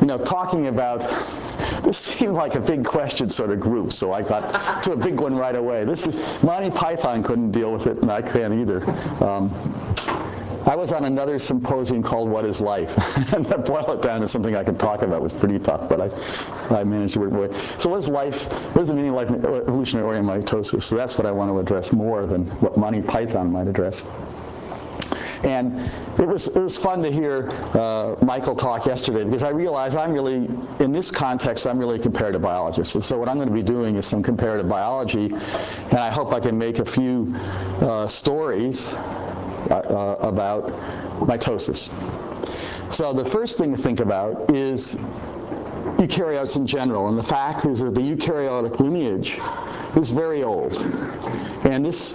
talking about, this seemed like a big question sort of group, so I got to a big one right away. Monty Python couldn't deal with it, and I can't either. I was on another symposium called What is Life? And to boil it down to something I could talk about was pretty tough, but I managed to work my way. So what is life? What is the meaning of life in evolutionary order and mitosis? So that's what I want to address more than what Monty Python might address. And it was fun to hear Michael talk yesterday, because I realized in this context, I'm really a comparative biologist. And so what I'm going to be doing is some comparative biology, and I hope I can make a few stories about mitosis. So the first thing to think about is eukaryotes in general, and the fact is that the eukaryotic lineage is very old. And this,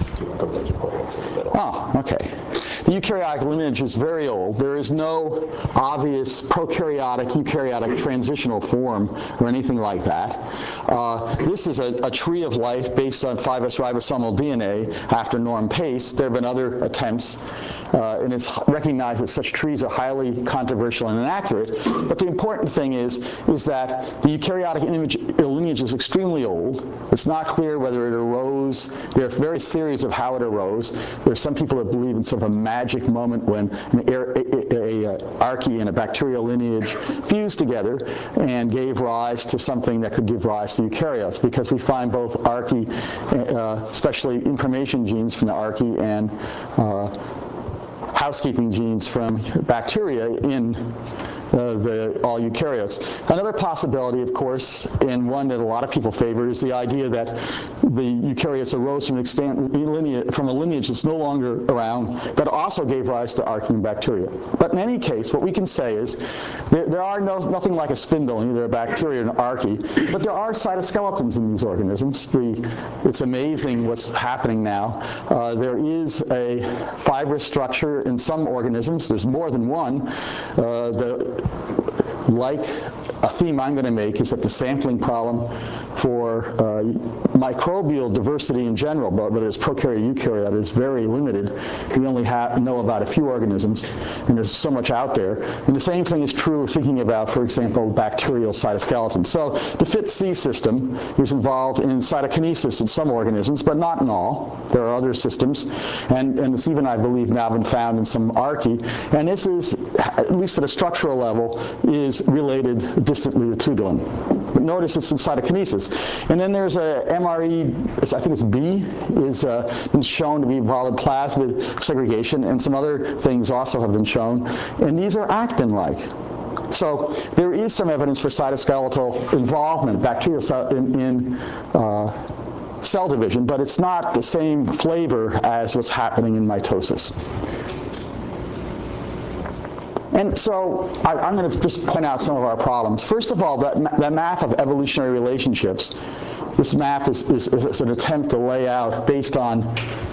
okay. The eukaryotic lineage is very old. There is no obvious prokaryotic, eukaryotic transitional form or anything like that. This is a tree of life based on 5S ribosomal DNA after Norm Pace. There have been other attempts, and it's recognized that such trees are highly controversial and inaccurate. But the important thing is that the eukaryotic lineage is extremely old. It's not clear whether it arose. There are various theories of how it arose. There are some people that believe in sort of a magic moment when an archaea and a bacterial lineage fused together and gave rise to something that could give rise to eukaryotes, because we find both archaea, especially information genes from the archaea, and housekeeping genes from bacteria in all eukaryotes. Another possibility, of course, and one that a lot of people favor, is the idea that the eukaryotes arose from a lineage that's no longer around, that also gave rise to archaea and bacteria. But in any case, what we can say is there are nothing like a spindle in either a bacteria or an archaea, but there are cytoskeletons in these organisms. It's amazing what's happening now. There is a fibrous structure in some organisms. There's more than one. Like a theme I'm going to make is that the sampling problem for microbial diversity in general, but whether it's prokaryote, eukaryote, is very limited. We only know about a few organisms, and there's so much out there. And the same thing is true of thinking about, for example, bacterial cytoskeleton. So the FIT-C system is involved in cytokinesis in some organisms, but not in all. There are other systems, and it's even, I believe, now been found in some archaea. And this is, at least at a structural level, is related distantly to tubulin. But notice it's in cytokinesis. And then there's a MRE, I think it's B, is been shown to be involved in plasmid segregation, and some other things also have been shown. And these are actin-like. So there is some evidence for cytoskeletal involvement, bacterial in cell division, but it's not the same flavor as what's happening in mitosis. And so I'm going to just point out some of our problems. First of all, that map of evolutionary relationships, this map is an attempt to lay out based on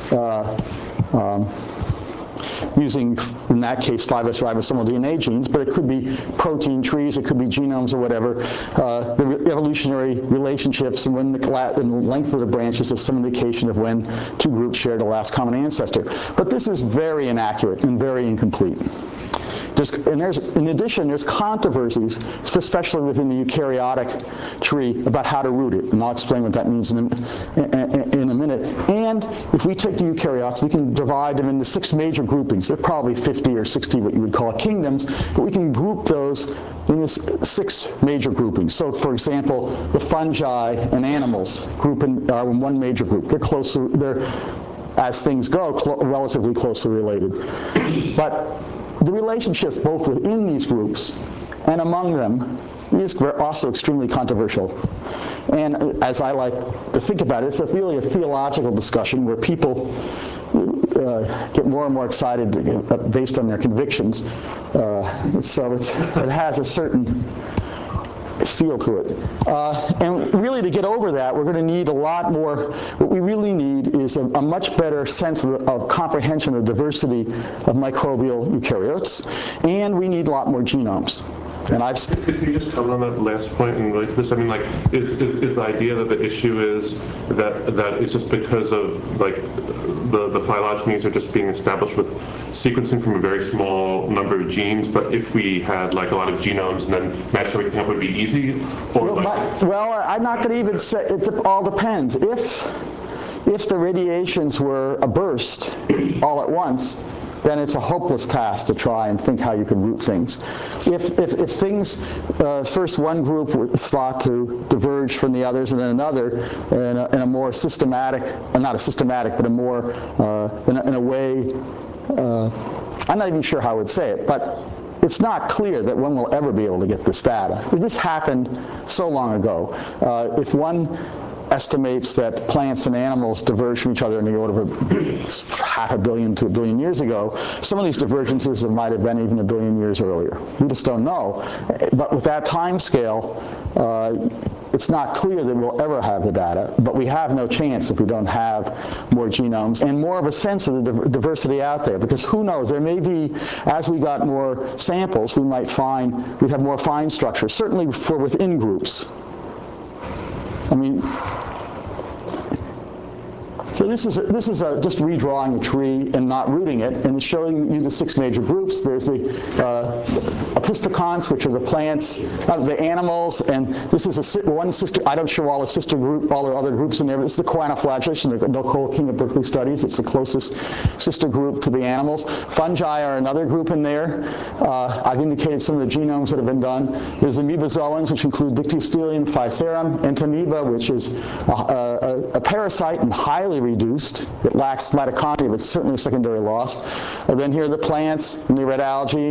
using, in that case, 5S ribosomal DNA genes, but it could be protein trees, it could be genomes or whatever, the evolutionary relationships, and when the length of the branches is some indication of when two groups shared the last common ancestor. But this is very inaccurate and very incomplete. In addition, there's controversies, especially within the eukaryotic tree, about how to root it, and I'll explain what that means in a minute. And if we take the eukaryotes, we can divide them into 6 major groupings. There are probably 50 or 60 what you would call kingdoms, but we can group those in this 6 major groupings. So, for example, the fungi and animals are in one major group. They're, as things go, relatively closely related. But the relationships both within these groups and among them is also extremely controversial. And as I like to think about it, it's really a theological discussion where people get more and more excited based on their convictions. So it has a certain feel to it. And really, to get over that, we're going to need a lot more. What we really need is a much better sense of comprehension of diversity of microbial eukaryotes, and we need a lot more genomes. And Could you just comment on that last point? And like this, I mean, like, is the idea that the issue is that it's just because of like the phylogenies are just being established with sequencing from a very small number of genes, but if we had like a lot of genomes and then match everything up, would be easy? Or well, I'm not going to even say, it all depends. If the radiations were a burst all at once, then it's a hopeless task to try and think how you could root things. If things, first one group was thought to diverge from the others, and then another in a more systematic, not a systematic, but a more, in a way, I'm not even sure how I would say it, but it's not clear that one will ever be able to get this data. This happened so long ago. If one estimates that plants and animals diverge from each other in the order of 500 million to 1 billion years ago, some of these divergences might have been even 1 billion years earlier. We just don't know. But with that time scale, it's not clear that we'll ever have the data, but we have no chance if we don't have more genomes and more of a sense of the diversity out there, because who knows, there may be, as we got more samples, we'd have more fine structure, certainly for within groups. I mean, so this is just redrawing a tree and not rooting it, and showing you the 6 major groups. There's the Opisthokonts, which are the plants, the animals, and this is one sister. I don't show all the sister group, all the other groups in there. But this is the Choanoflagellation, the Nicole King of Berkeley Studies. It's the closest sister group to the animals. Fungi are another group in there. I've indicated some of the genomes that have been done. There's amoebozoans, which include Dictyostelium, Physarum, Entamoeba, which is a parasite and highly reduced. It lacks mitochondria, but it's certainly secondary loss. And then here are the plants, and the red algae,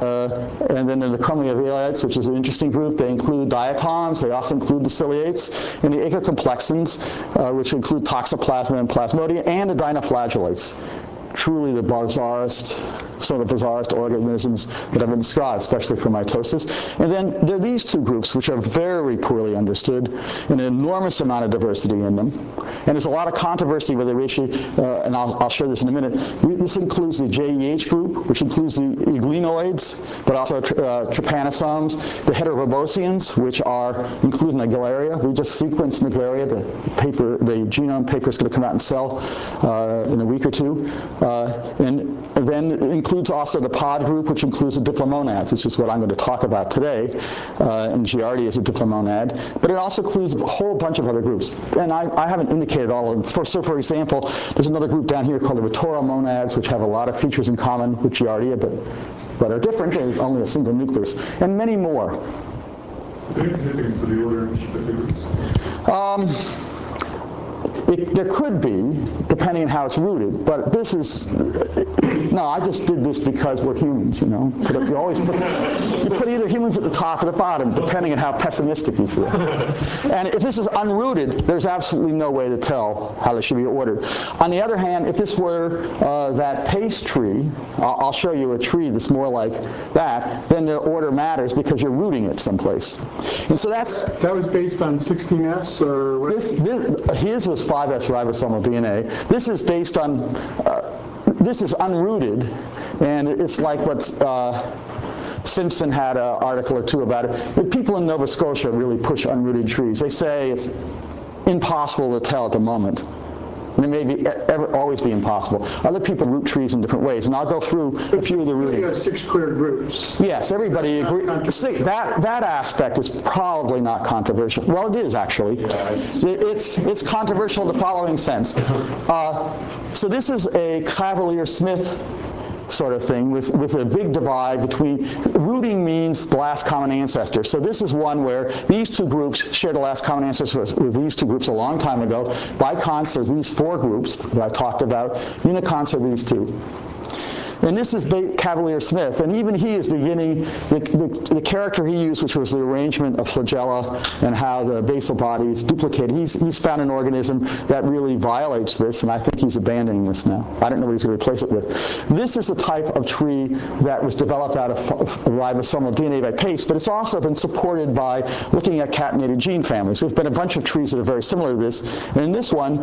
and then there are the Chromiovaliates, which is an interesting group. They include diatoms, they also include the ciliates, and the acocomplexans, which include Toxoplasma and Plasmodium, and the dinoflagellates. Truly the bizarrest, some of the bizarrest organisms that have been described, especially for mitosis. And then there are these two groups, which are very poorly understood, and an enormous amount of diversity in them. And there's a lot of controversy whether we should, and I'll show this in a minute. This includes the JEH group, which includes the Euglenoids, but also trypanosomes, the Heterorbosians, which are included in Naegleria. We just sequenced Naegleria. The genome paper is going to come out in Cell in a week or two. And then it includes also the pod group, which includes the diplomonads, which is what I'm going to talk about today. And Giardia is a diplomonad. But it also includes a whole bunch of other groups. And I haven't indicated all of them. So for example, there's another group down here called the Rotoromonads, which have a lot of features in common with Giardia, but are different. There's only a single nucleus. And many more. Is there any significance to the order in each of the groups? There could be, depending on how it's rooted, but this is, no, I just did this because we're humans, you know. But you always put either humans at the top or the bottom, depending on how pessimistic you feel. And if this is unrooted, there's absolutely no way to tell how they should be ordered. On the other hand, if this were that paste tree, I'll show you a tree that's more like that, then the order matters because you're rooting it someplace. And so that was based on 16S or what? His was 5S ribosomal DNA. This is based on, this is unrooted, and it's like what Simpson had an article or two about it. The people in Nova Scotia really push unrooted trees. They say it's impossible to tell at the moment. And it may always be impossible. Other people root trees in different ways, and I'll go through a few of the rooting. You have 6 clear groups. Yes, everybody agrees. That aspect is probably not controversial. Well, it is actually. It's controversial in the following sense. So this is a Cavalier-Smith sort of thing with a big divide between, rooting means the last common ancestor. So this is one where these two groups share the last common ancestor with these two groups a long time ago. Biconts, there's these 4 groups that I talked about. Uniconts are these 2. And this is Cavalier-Smith, and even he is beginning, the character he used, which was the arrangement of flagella and how the basal body is duplicated, he's found an organism that really violates this, and I think he's abandoning this now. I don't know what he's going to replace it with. This is the type of tree that was developed out of ribosomal DNA by paste, but it's also been supported by looking at catenated gene families. There's been a bunch of trees that are very similar to this, and in this one,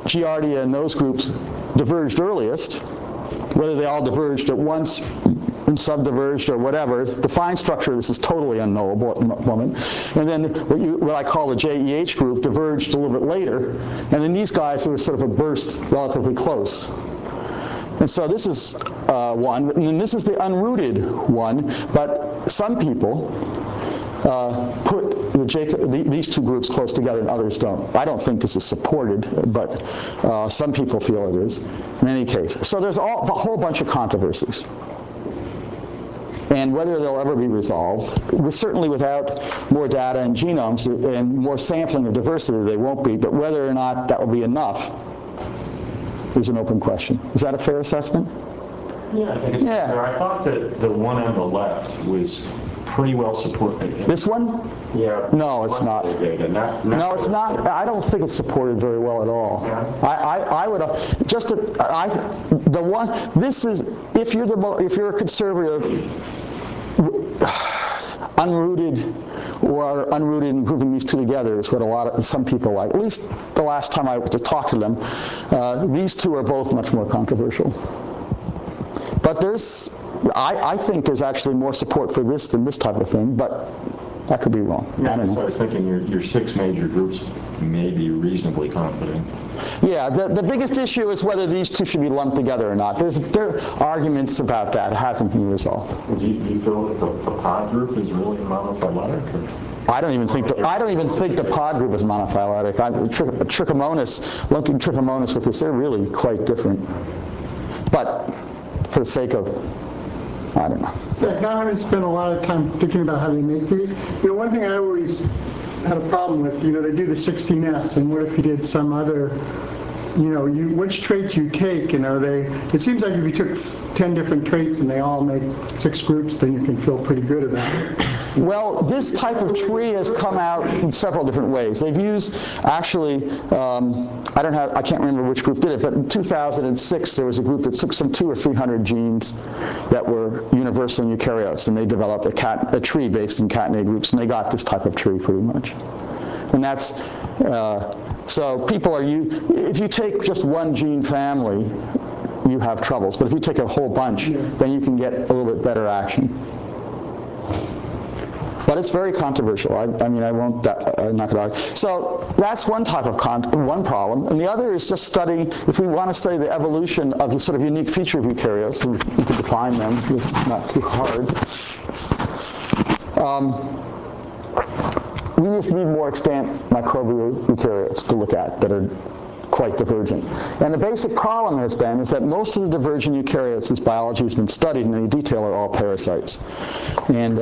Giardia and those groups diverged earliest. Whether they all diverged at once been subdiverged or whatever. The fine structure of this is totally unknowable at the moment. And then what I call the JEH group diverged a little bit later. And then these guys were sort of a burst relatively close. And so this is one. And then this is the unrooted one. But some people put these two groups close together and others don't. I don't think this is supported, but some people feel it is in any case. So there's a whole bunch of controversies. And whether they'll ever be resolved, certainly without more data and genomes and more sampling of diversity, they won't be. But whether or not that will be enough is an open question. Is that a fair assessment? Yeah, I think it's fair. I thought that the one on the left was pretty well supported. This one? Yeah. No, it's not. No, it's not. I don't think it's supported very well at all. Yeah. I would the one. This is if you're a conservative, unrooted or unrooted and grouping these two together is what some people like. At least the last time I talked to them, these two are both much more controversial. But I think there's actually more support for this than this type of thing, but that could be wrong. Yeah, I don't know. So I was thinking your 6 major groups may be reasonably confident. Yeah, the biggest issue is whether these two should be lumped together or not. There are arguments about that. It hasn't been resolved. Do you feel that the pod group is really monophyletic? I don't even think the pod group is monophyletic. Trichomonas, lumping Trichomonas with this, they're really quite different. But for the sake of, I don't know. So I haven't spent a lot of time thinking about how they make these. One thing I always had a problem with, they do the 16S, and what if you did some other, which traits you take, and it seems like if you took 10 different traits and they all make 6 groups, then you can feel pretty good about it. Well, this type of tree has come out in several different ways. They've used, actually, I can't remember which group did it, but in 2006 there was a group that took some 200 or 300 genes that were universal in eukaryotes, and they developed a tree based in catenated groups, and they got this type of tree pretty much. And that's, so people if you take just one gene family, you have troubles. But if you take a whole bunch, then you can get a little bit better action. But it's very controversial. I'm not going to argue. So that's one type of one problem. And the other is just studying, if we want to study the evolution of a sort of unique feature of eukaryotes, and you can define them, it's not too hard. We just need more extant microbial eukaryotes to look at that are quite divergent. And the basic problem is that most of the divergent eukaryotes, as biology has been studied in any detail, are all parasites. And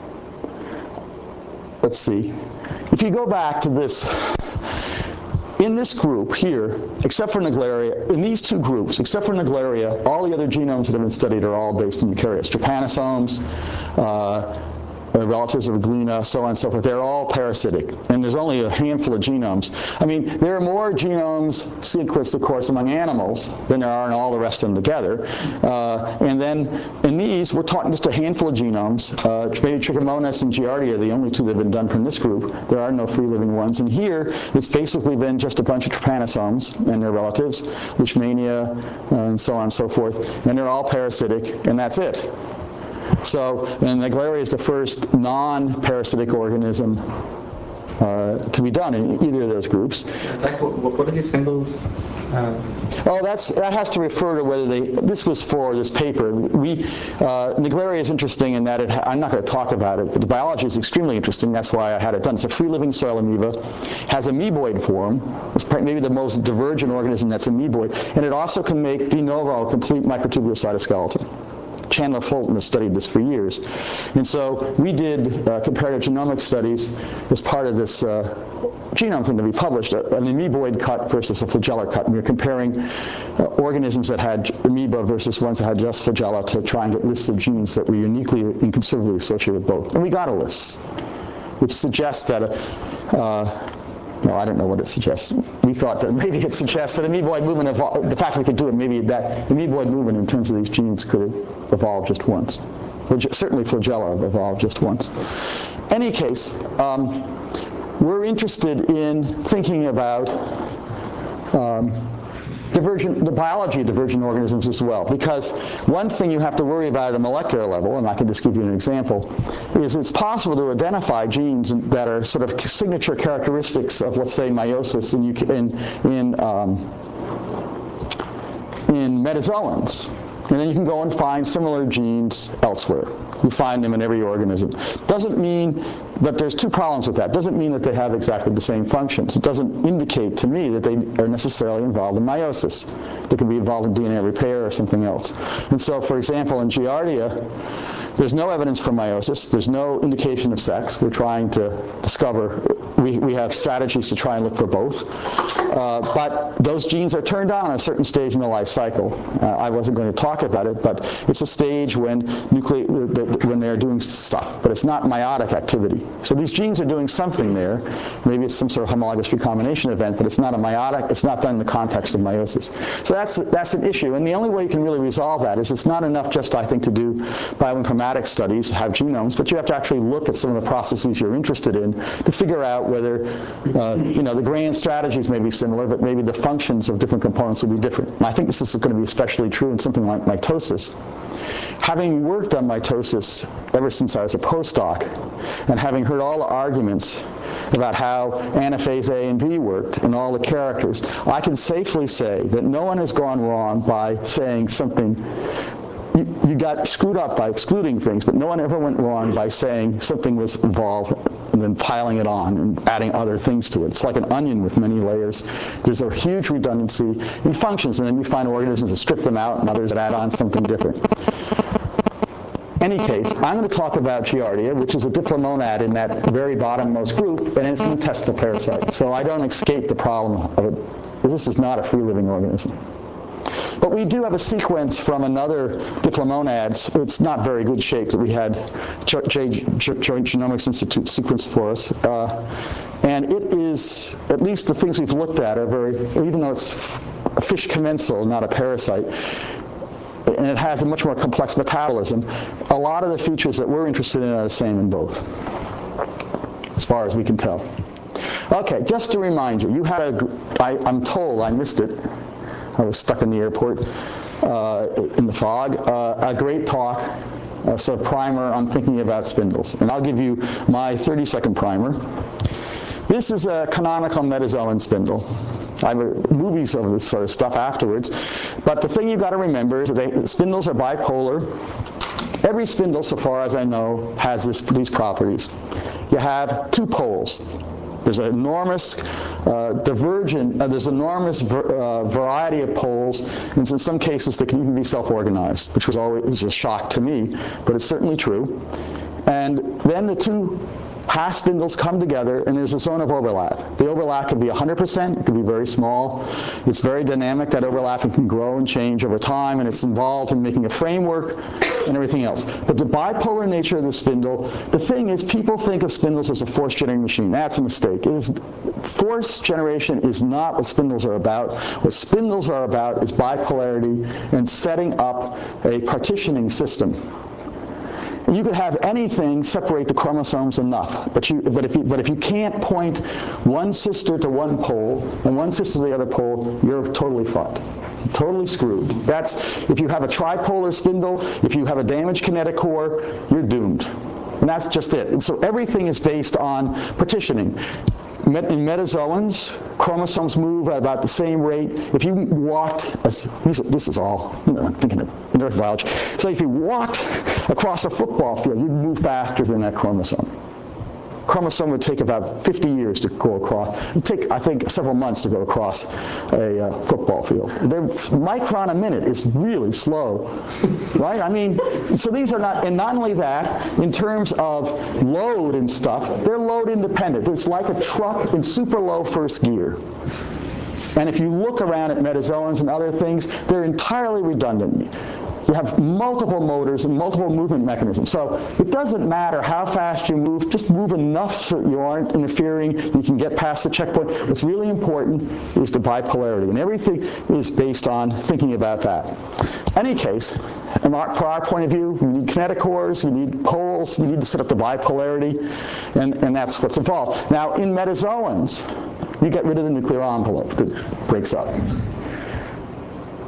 let's see. If you go back to this, in this group here, except for Naegleria, in these two groups, except for Naegleria, all the other genomes that have been studied are all based in eukaryotes. Trypanosomes, relatives of Glina, so on and so forth. They're all parasitic, and there's only a handful of genomes. There are more genomes sequenced, of course, among animals than there are in all the rest of them together. And then in these, we're talking just a handful of genomes. Maybe Trichomonas and Giardia are the only two that have been done from this group. There are no free-living ones. And here, it's basically been just a bunch of trypanosomes and their relatives, Leishmania, and so on and so forth. And they're all parasitic, and that's it. So, and Naegleria is the first non-parasitic organism to be done in either of those groups. Zach, what are these symbols? That has to refer to whether this was for this paper. Naegleria is interesting in that I'm not going to talk about it, but the biology is extremely interesting. That's why I had it done. It's a free-living soil amoeba, has amoeboid form. It's maybe the most divergent organism that's amoeboid, and it also can make de novo a complete microtubular cytoskeleton. Chandler Fulton has studied this for years. And so we did comparative genomic studies as part of this genome thing that we published, an amoeboid cut versus a flagellar cut. And we were comparing organisms that had amoeba versus ones that had just flagella to try and get lists of genes that were uniquely and conservatively associated with both. And we got a list, which suggests that I don't know what it suggests. We thought that maybe it suggests that amoeboid movement evolved. The fact we could do it, maybe that amoeboid movement in terms of these genes could evolve just once. Certainly flagella evolved just once. Any case, we're interested in thinking about the biology of divergent organisms as well. Because one thing you have to worry about at a molecular level, and I can just give you an example, is it's possible to identify genes that are sort of signature characteristics of, let's say, meiosis in metazoans. And then you can go and find similar genes elsewhere. You find them in every organism. Doesn't mean that there's two problems with that. Doesn't mean that they have exactly the same functions. It doesn't indicate to me that they are necessarily involved in meiosis. They could be involved in DNA repair or something else. And so, for example, in Giardia, there's no evidence for meiosis. There's no indication of sex. We're trying to discover. We have strategies to try and look for both. But those genes are turned on at a certain stage in the life cycle. I wasn't going to talk about it, but it's a stage when they're doing stuff. But it's not meiotic activity. So these genes are doing something there. Maybe it's some sort of homologous recombination event, but it's not a meiotic. It's not done in the context of meiosis. So that's an issue. And the only way you can really resolve that is it's not enough just, I think, to do bioinformatics studies, have genomes, but you have to actually look at some of the processes you're interested in to figure out whether, the grand strategies may be similar, but maybe the functions of different components will be different. And I think this is going to be especially true in something like mitosis. Having worked on mitosis ever since I was a postdoc, and having heard all the arguments about how anaphase A and B worked and all the characters, I can safely say that no one has gone wrong by saying something. You got screwed up by excluding things, but no one ever went wrong by saying something was involved and then piling it on and adding other things to it. It's like an onion with many layers. There's a huge redundancy in functions, and then you find organisms that strip them out and others that add on something different. In any case, I'm going to talk about Giardia, which is a diplomonad in that very bottommost group, and it's an intestinal parasite. So I don't escape the problem of it. This is not a free-living organism. But we do have a sequence from another diplomonads. It's not very good shape that we had Joint Genomics Institute sequence for us. And it is, at least the things we've looked at are very, even though it's a fish commensal, not a parasite, and it has a much more complex metabolism, a lot of the features that we're interested in are the same in both, as far as we can tell. Okay, just to remind you, you had I'm told I missed it. I was stuck in the airport in the fog. A great talk, sort of primer on thinking about spindles. And I'll give you my 30-second primer. This is a canonical metazoan spindle. I have movies of this sort of stuff afterwards. But the thing you've got to remember is that spindles are bipolar. Every spindle, so far as I know, has these properties. You have two poles. There's an enormous variety of poles, and in some cases they can even be self-organized, which was always a shock to me, but it's certainly true. And then the two half spindles come together, and there's a zone of overlap. The overlap can be 100%, it can be very small. It's very dynamic, that overlap, and can grow and change over time, and it's involved in making a framework and everything else. But the bipolar nature of the spindle, the thing is, people think of spindles as a force-generating machine. That's a mistake. Force generation is not what spindles are about. What spindles are about is bipolarity and setting up a partitioning system. You could have anything separate the chromosomes enough, but if you can't point one sister to one pole and one sister to the other pole, you're totally fucked, totally screwed. That's, if you have a tripolar spindle, if you have a damaged kinetic core, you're doomed. And that's just it. And so everything is based on partitioning. In metazoans, chromosomes move at about the same rate. If you walked, this is all, I'm thinking of neurobiology. So if you walked across a football field, you'd move faster than that chromosome. Chromosome would take about 50 years to go across. It'd take, I think, several months to go across a football field. Micron a minute is really slow, right? I mean, so these are not, and not only that, in terms of load and stuff, they're load independent. It's like a truck in super low first gear. And if you look around at metazoans and other things, they're entirely redundant. You have multiple motors and multiple movement mechanisms. So it doesn't matter how fast you move, just move enough so that you aren't interfering, you can get past the checkpoint. What's really important is the bipolarity, and everything is based on thinking about that. In any case, from our point of view, you need kinetic cores, you need poles, you need to set up the bipolarity, and that's what's involved. Now, in metazoans, you get rid of the nuclear envelope that breaks up.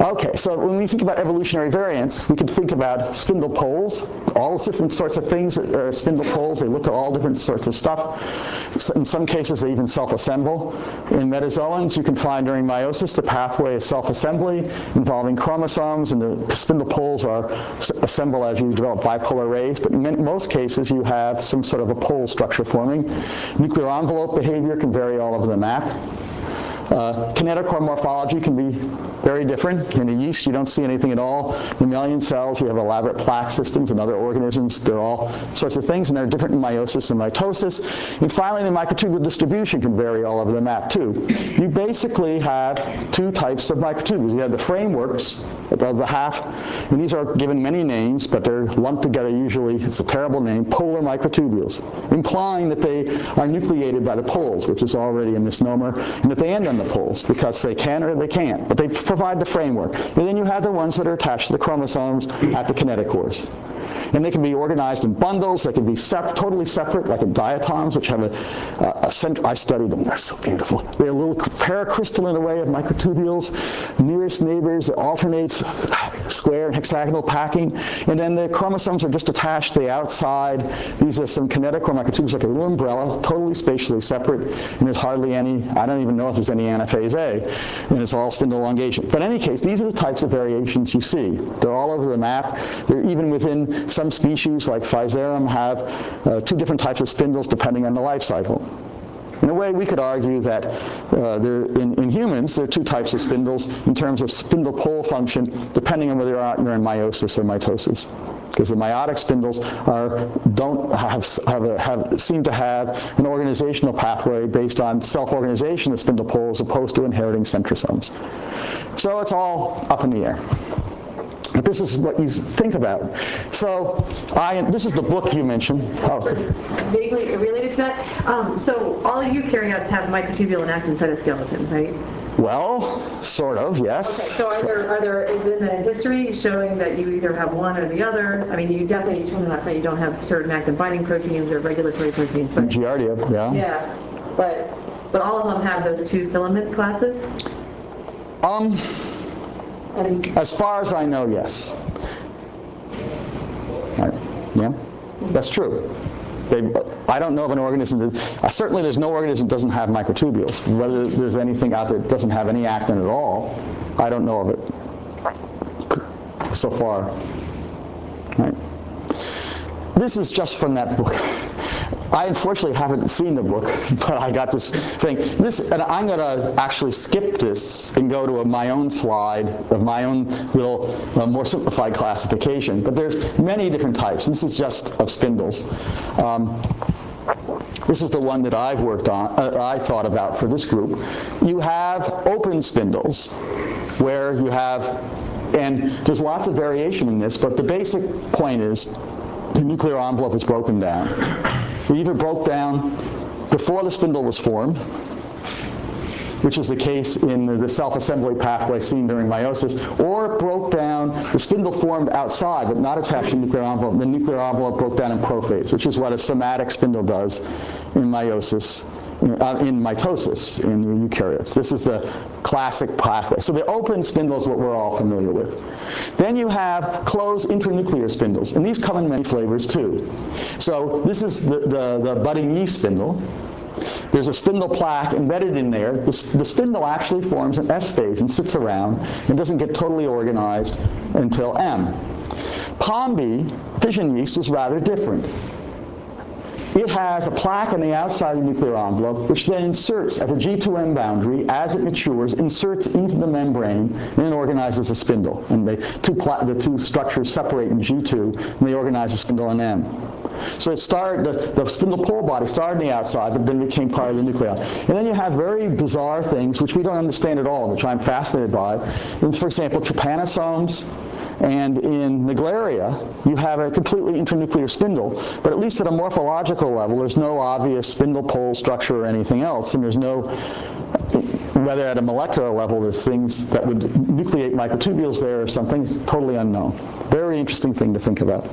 Okay, so when we think about evolutionary variants, we can think about spindle poles, all different sorts of things that are spindle poles. They look at all different sorts of stuff. In some cases, they even self-assemble. In metazoans, you can find during meiosis the pathway of self-assembly involving chromosomes, and the spindle poles are assemble as you develop bipolar arrays. But in most cases, you have some sort of a pole structure forming. Nuclear envelope behavior can vary all over the map. Kinetochore morphology can be very different. In the yeast, you don't see anything at all. Mammalian cells, you have elaborate plaque systems, and other organisms. They're all sorts of things, and they're different in meiosis and mitosis. And finally, the microtubule distribution can vary all over the map, too. You basically have two types of microtubules. You have the frameworks of the half, and these are given many names, but they're lumped together usually. It's a terrible name, polar microtubules, implying that they are nucleated by the poles, which is already a misnomer, and that they end on the poles because they can or they can't, but they provide the framework. And then you have the ones that are attached to the chromosomes at the kinetochores. And they can be organized in bundles. They can be totally separate, like in diatoms, which have a center. I studied them. They're so beautiful. They're a little paracrystalline array of microtubules, nearest neighbors. It alternates square and hexagonal packing. And then the chromosomes are just attached to the outside. These are some kinetochore microtubules, like a little umbrella, totally spatially separate. And there's hardly any, I don't even know if there's any anaphase A. And it's all spindle elongation. But in any case, these are the types of variations you see. They're all over the map. They're even within some species, like Physarum, have two different types of spindles depending on the life cycle. In a way, we could argue that in humans, there are two types of spindles in terms of spindle pole function, depending on whether you're in meiosis or mitosis. Because the meiotic spindles seem to have an organizational pathway based on self-organization of spindle poles as opposed to inheriting centrosomes. So it's all up in the air. But this is what you think about. So this is the book you mentioned. Oh. Vaguely related to that. So all of eukaryotes have microtubule and actin cytoskeleton, right? Well, sort of, yes. Okay, so are there in the history showing that you either have one or the other? I mean, you definitely told me last night you don't have certain actin binding proteins or regulatory proteins. But Giardia, yeah. Yeah, but all of them have those two filament classes? As far as I know, yes. Yeah, that's true. I don't know of an organism certainly there's no organism that doesn't have microtubules. Whether there's anything out there that doesn't have any actin at all, I don't know of it so far. Right. This is just from that book. I unfortunately haven't seen the book, but I got this thing. And I'm going to actually skip this and go to my own slide of my own little more simplified classification. But there's many different types. This is just of spindles. This is the one that I've worked on, I thought about for this group. You have open spindles where you have, and there's lots of variation in this, but the basic point is the nuclear envelope is broken down. It either broke down before the spindle was formed, which is the case in the self-assembly pathway seen during meiosis, or it broke down, the spindle formed outside but not attached to the nuclear envelope. The nuclear envelope broke down in prophase, which is what a somatic spindle does in meiosis, in mitosis in the eukaryotes. This is the classic pathway. So the open spindle is what we're all familiar with. Then you have closed intranuclear spindles, and these come in many flavors too. So this is the budding yeast spindle. There's a spindle plaque embedded in there. The spindle actually forms an S phase and sits around and doesn't get totally organized until M. Pombe, fission yeast, is rather different. It has a plaque on the outside of the nuclear envelope, which then inserts at the G2M boundary, as it matures, inserts into the membrane, and it organizes a spindle. And the two structures separate in G2, and they organize a spindle in M. So the spindle pole body started on the outside, but then became part of the nuclei. And then you have very bizarre things, which we don't understand at all, which I'm fascinated by. And for example, trypanosomes. And in Naegleria, you have a completely intranuclear spindle, but at least at a morphological level, there's no obvious spindle pole structure or anything else, and there's no, whether at a molecular level, there's things that would nucleate microtubules there or something, totally unknown. Very interesting thing to think about.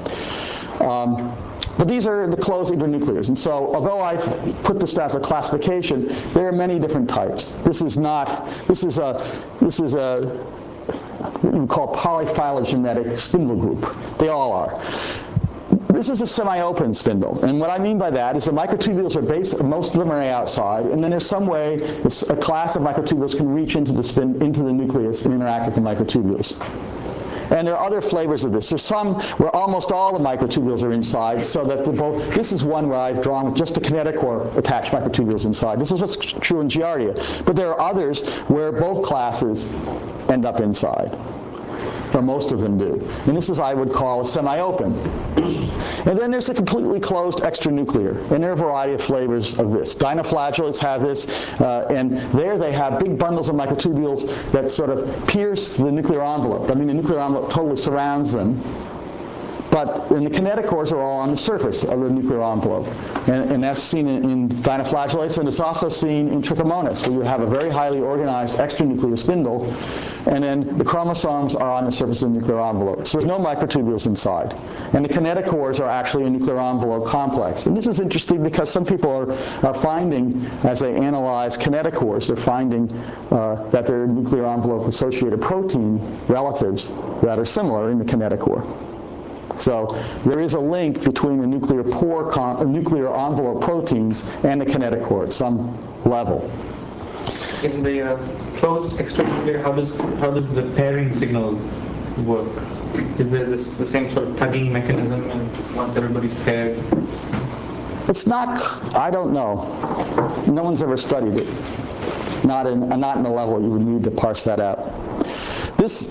But these are the closed intranuclears, and so although I've put this as a classification, there are many different types. This is a what you would call polyphylogenetic spindle group. They all are. This is a semi-open spindle, and what I mean by that is the microtubules are most of them are outside, and then there's some way a class of microtubules can reach into the nucleus and interact with the microtubules. And there are other flavors of this. There's some where almost all the microtubules are inside, so that this is one where I've drawn just the kinetochore attached microtubules inside. This is what's true in Giardia. But there are others where both classes end up inside, or most of them do. And this is, I would call, a semi-open. And then there's a completely closed extranuclear, and there are a variety of flavors of this. Dinoflagellates have this, and there they have big bundles of microtubules that sort of pierce the nuclear envelope. I mean, the nuclear envelope totally surrounds them. And the kinetochores are all on the surface of the nuclear envelope. And that's seen in dinoflagellates, and it's also seen in Trichomonas, where you have a very highly organized extranuclear spindle, and then the chromosomes are on the surface of the nuclear envelope. So there's no microtubules inside. And the kinetochores are actually a nuclear envelope complex. And this is interesting because some people are finding, as they analyze kinetochores, they're finding that there are nuclear envelope associated protein relatives that are similar in the kinetochore. So there is a link between the nuclear envelope proteins and the kinetochore at some level. In the closed extranuclear, how does the pairing signal work? Is there the same sort of tugging mechanism, and once everybody's paired? It's not. I don't know. No one's ever studied it. Not in a level you would need to parse that out. This.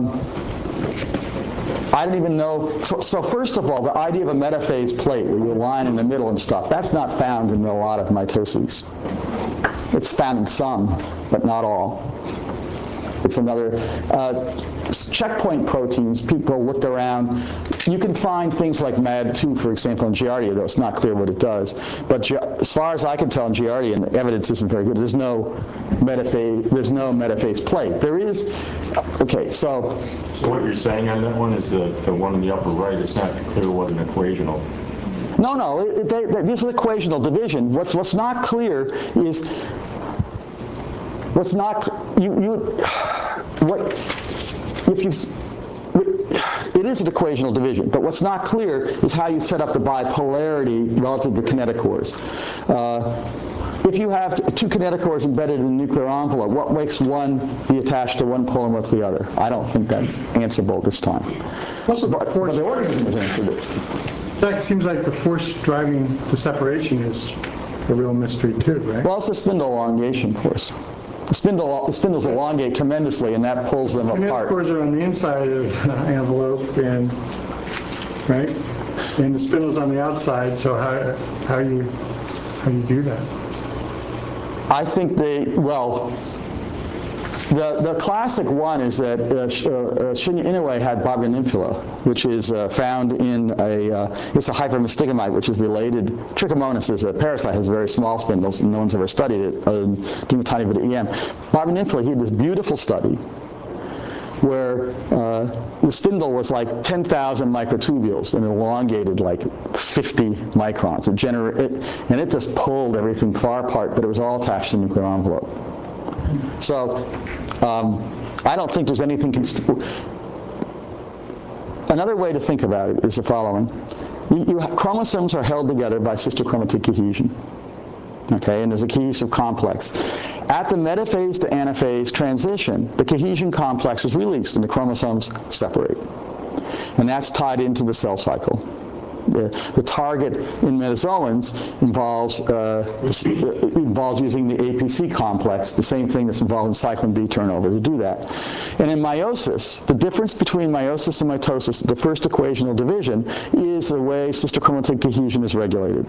I don't even know. So first of all, the idea of a metaphase plate where you align in the middle and stuff, that's not found in a lot of mitoses. It's found in some, but not all. It's another. Checkpoint proteins, people looked around. You can find things like MAD2, for example, in Giardia, though it's not clear what it does. But as far as I can tell in Giardia, and the evidence isn't very good, there's no metaphase plate. There is, okay, so. So what you're saying on that one is the one in the upper right, it's not clear what an equational. No, this is equational division. What's not clear is, it is an equational division, but what's not clear is how you set up the bipolarity relative to kinetochores. If you have two kinetochores embedded in the nuclear envelope, what makes one be attached to one pole and with the other? I don't think that's answerable this time. But the organism has answered it. That seems like the force driving the separation is a real mystery too, right? Well, it's the spindle elongation force. The spindles elongate tremendously, and that pulls them apart. Kinetochores are on the inside of the envelope, and right, and the spindle's on the outside. So how you do that? I think the classic one is that Shinya Inoue had Barbaninfila, which is found in it's a hypermastigomite, which is related. Trichomonas is a parasite, has very small spindles, and no one's ever studied it other than doing a tiny bit of EM. Barbaninfila, he had this beautiful study where the spindle was like 10,000 microtubules and elongated like 50 microns. And it just pulled everything far apart, but it was all attached to the nuclear envelope. So I don't think there's anything. Another way to think about it is the following. Chromosomes are held together by sister chromatic cohesion. Okay, and there's a cohesive complex. At the metaphase to anaphase transition, the cohesion complex is released and the chromosomes separate. And that's tied into the cell cycle. The target in metazoans involves using the APC complex, the same thing that's involved in cyclin B turnover to do that. And in meiosis, the difference between meiosis and mitosis, the first equational division, is the way sister chromatic cohesion is regulated.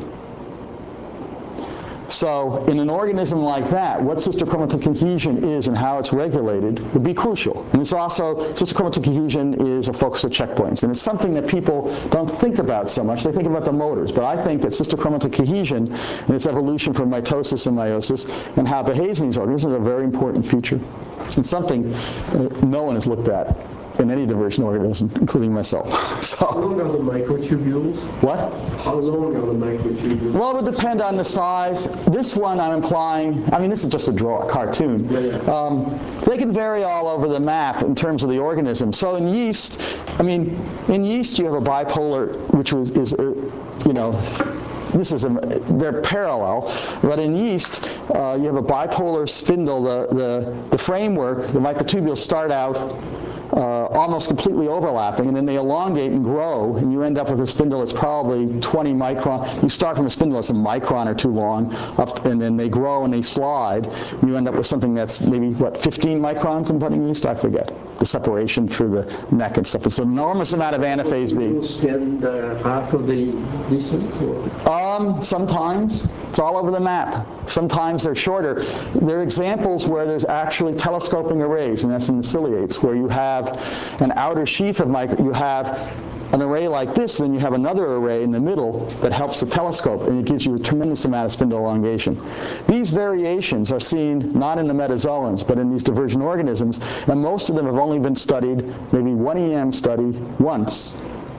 So in an organism like that, what sister chromatic cohesion is and how it's regulated would be crucial. And it's also, sister chromatic cohesion is a focus of checkpoints. And it's something that people don't think about so much. They think about the motors. But I think that sister chromatic cohesion and its evolution from mitosis and meiosis and how it behaves in these organisms is a very important feature. And something no one has looked at in any divergent organism, including myself. How So, long are the microtubules? what? How long are the microtubules? Well, it would depend on the size. This one I'm implying, I mean, this is just a cartoon. They can vary all over the map in terms of the organism. So in yeast, I mean, in yeast you have a bipolar, which is you know, they're parallel, but in yeast, you have a bipolar spindle. The framework, the microtubules start out almost completely overlapping, and then they elongate and grow, and you end up with a spindle that's probably 20 micron. You start from a spindle that's a micron or two long, and then they grow and they slide, and you end up with something that's maybe, 15 microns in budding yeast? I forget. The separation through the neck and stuff. It's an enormous amount of anaphase B. You spend half of the distance? Or? Sometimes. It's all over the map. Sometimes they're shorter. There are examples where there's actually telescoping arrays, and that's in the ciliates, where you have an outer sheath of you have an array like this, and then you have another array in the middle that helps the telescope, and it gives you a tremendous amount of spindle elongation. These variations are seen not in the metazoans, but in these divergent organisms, and most of them have only been studied, maybe one EM study once,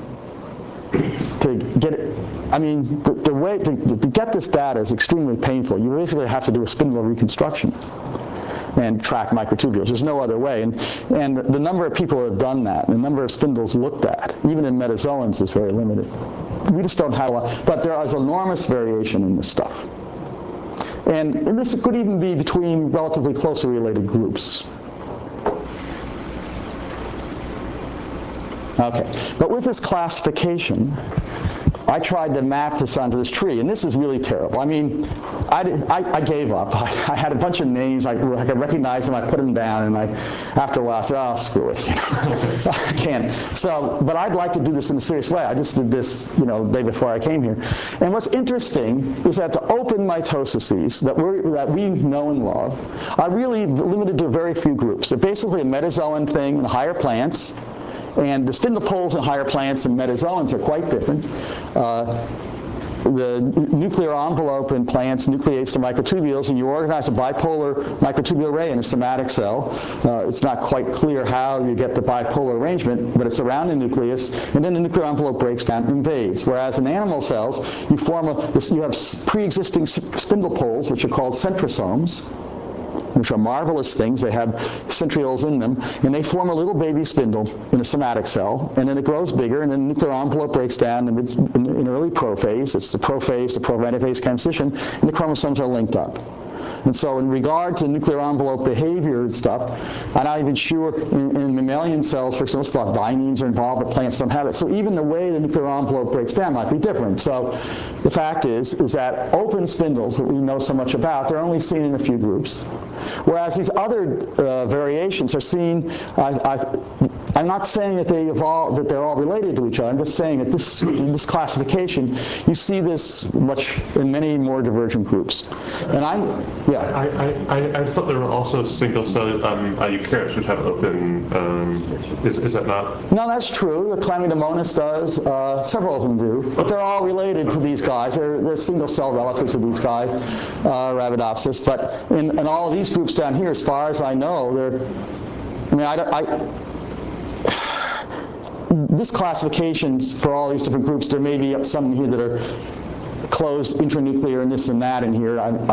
to get it. I mean, the way to get this data is extremely painful. You basically have to do a spindle reconstruction and track microtubules. There's no other way. And the number of people who have done that, the number of spindles looked at, even in metazoans, is very limited. We just don't have a lot. But there is enormous variation in this stuff. And this could even be between relatively closely related groups. Okay, but with this classification, I tried to map this onto this tree, and this is really terrible. I mean, I gave up. I had a bunch of names. I could recognize them. I put them down, and after a while, I said, "Oh, screw it. I can't." So, but I'd like to do this in a serious way. I just did this, the day before I came here. And what's interesting is that the open mitoses that we know and love are really limited to very few groups. They're basically a metazoan thing in higher plants. And the spindle poles in higher plants and metazoans are quite different. The nuclear envelope in plants nucleates to microtubules, and you organize a bipolar microtubule array in a somatic cell. It's not quite clear how you get the bipolar arrangement, but it's around the nucleus, and then the nuclear envelope breaks down and invades. Whereas in animal cells, you have pre-existing spindle poles, which are called centrosomes, which are marvelous things. They have centrioles in them, and they form a little baby spindle in a somatic cell, and then it grows bigger, and then the nuclear envelope breaks down, and it's in early prophase. It's the prophase, the proanaphase transition, and the chromosomes are linked up. And so in regard to nuclear envelope behavior and stuff, I'm not even sure in mammalian cells, for example, stuff, dyneins are involved, but plants don't have it. So even the way the nuclear envelope breaks down might be different. So the fact is that open spindles that we know so much about, they're only seen in a few groups. Whereas these other variations are seen, I'm not saying that they evolve, that they're all related to each other. I'm just saying that this classification, you see this much in many more divergent groups. And I thought there were also single-cell eukaryotes which have open. Is that not? No, that's true. The Chlamydomonas does. Several of them do, but they're all related to these guys. They're single-cell relatives of these guys, Arabidopsis. But in all of these groups down here, as far as I know, this classifications for all these different groups, there may be some here that are closed intranuclear and this and that in here. I'm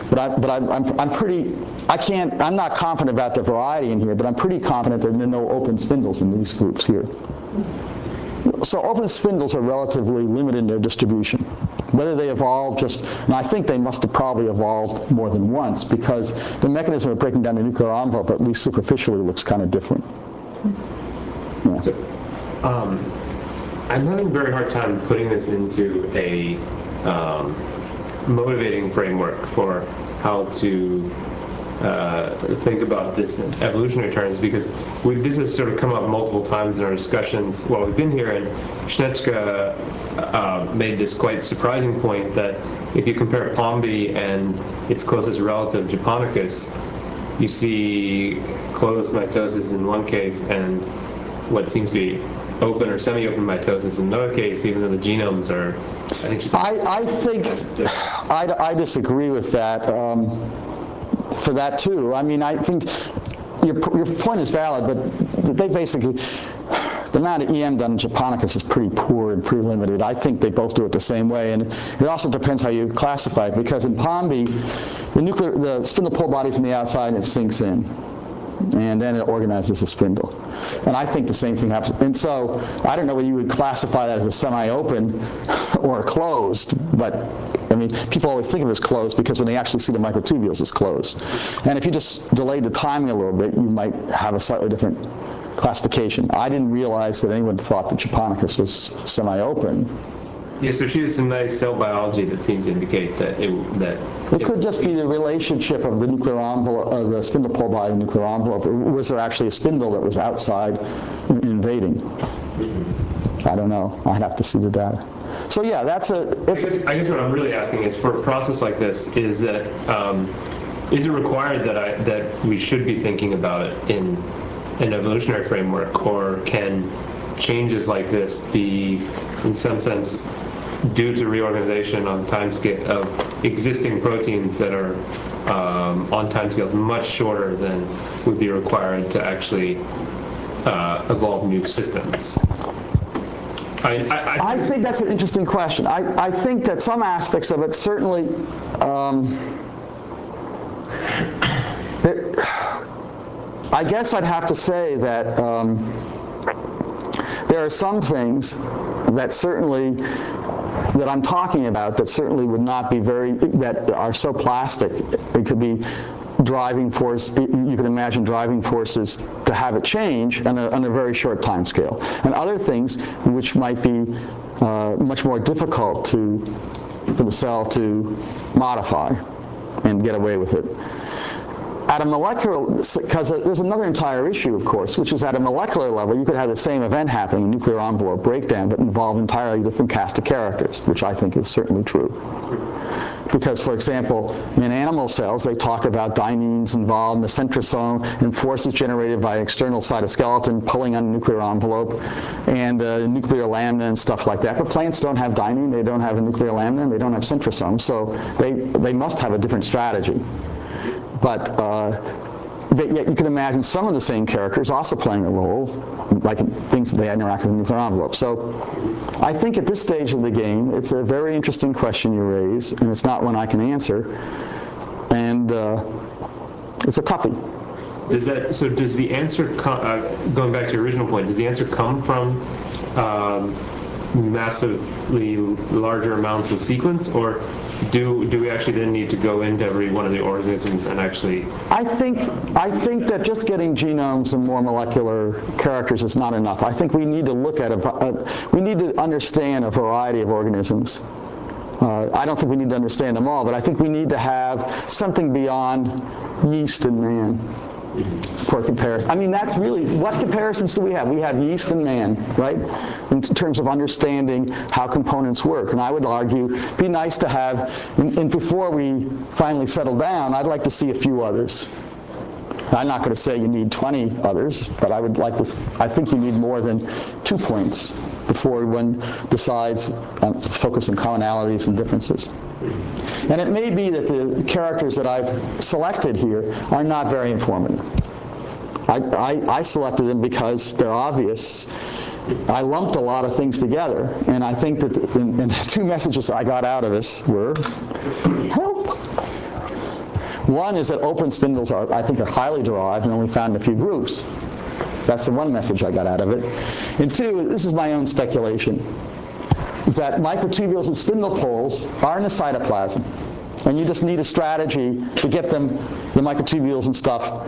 not confident about the variety in here, but I'm pretty confident that there are no open spindles in these groups here. So open spindles are relatively limited in their distribution. Whether they evolved and I think they must have probably evolved more than once, because the mechanism of breaking down the nuclear envelope, at least superficially, looks kind of different. Yeah. So, I'm having a very hard time putting this into a motivating framework for how to think about this in evolutionary terms, because this has sort of come up multiple times in our discussions while we've been here, and Schnetzke made this quite surprising point that if you compare Pombi and its closest relative, Japonicus, you see closed mitosis in one case and what seems to be open or semi-open mitosis in another case, even though the genomes are, I disagree with that for that too. I mean, I think your point is valid, but they basically, the amount of EM done in Japonicus is pretty poor and pretty limited. I think they both do it the same way, and it also depends how you classify it, because in Pombe, the spindle pole body's on the outside and it sinks in, and then it organizes the spindle. And I think the same thing happens. And so I don't know whether you would classify that as a semi-open or closed, but I mean, people always think of it as closed because when they actually see the microtubules, it's closed. And if you just delayed the timing a little bit, you might have a slightly different classification. I didn't realize that anyone thought that Japonicus was semi-open. Yeah, so she has some nice cell biology that seems to indicate that it could just be the relationship of the nuclear envelope, of the spindle pole body and nuclear envelope. Was there actually a spindle that was outside invading? I don't know. I'd have to see the data. So yeah, that's a. I guess what I'm really asking is, for a process like this, is that is it required that we should be thinking about it in an evolutionary framework, or can changes like this be, in some sense, due to reorganization on timescale of existing proteins that are on timescales much shorter than would be required to actually evolve new systems? I think that's an interesting question. I think that some aspects of it certainly, I guess I'd have to say that there are some things that certainly, that I'm talking about, that certainly would not be that are so plastic. It could be driving force, you can imagine driving forces to have it change on a very short time scale. And other things which might be much more difficult for the cell to modify and get away with it. At a molecular, because there's another entire issue, of course, which is at a molecular level, you could have the same event happen, a nuclear envelope breakdown, but involve entirely different cast of characters, which I think is certainly true. Because, for example, in animal cells, they talk about dyneins involved in the centrosome and forces generated by external cytoskeleton pulling on the nuclear envelope and nuclear lamina and stuff like that. But plants don't have dynein, they don't have a nuclear lamina, and they don't have centrosome, so they must have a different strategy. But yet you can imagine some of the same characters also playing a role, like in things that they interact with the nuclear envelope. So I think at this stage of the game, it's a very interesting question you raise, and it's not one I can answer. And it's a toughie. Does the answer come, going back to your original point, does the answer come from massively larger amounts of sequence, or do we actually then need to go into every one of the organisms and actually? I think that just getting genomes and more molecular characters is not enough. I think we need to look at we need to understand a variety of organisms. I don't think we need to understand them all, but I think we need to have something beyond yeast and man for comparison. I mean, that's really, what comparisons do we have? We have yeast and man, right? In terms of understanding how components work. And I would argue, it'd be nice to have, and before we finally settle down, I'd like to see a few others. I'm not going to say you need 20 others, but I would like to, I think you need more than 2 points before one decides to focus on commonalities and differences. And it may be that the characters that I've selected here are not very informative. I selected them because they're obvious. I lumped a lot of things together, and I think that and the 2 messages I got out of this were, help. One is that open spindles are, I think, are highly derived and only found in a few groups. That's the one message I got out of it. And 2, this is my own speculation, is that microtubules and spindle poles are in the cytoplasm. And you just need a strategy to get them, the microtubules and stuff.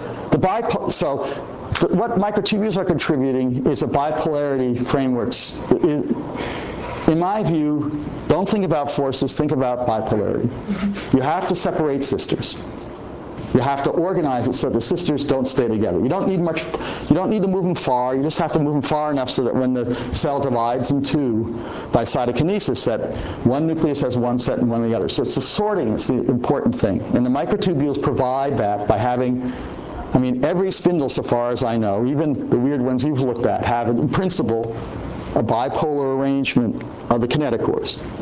What microtubules are contributing is a bipolarity frameworks. In my view, don't think about forces, think about bipolarity. You have to separate sisters. You have to organize it so the sisters don't stay together. You don't need much, you don't need to move them far, you just have to move them far enough so that when the cell divides in 2 by cytokinesis, that one nucleus has one set and one the other. So it's the sorting that's the important thing. And the microtubules provide that by having, I mean, every spindle, so far as I know, even the weird ones you've looked at, have in principle a bipolar arrangement of the kinetochores.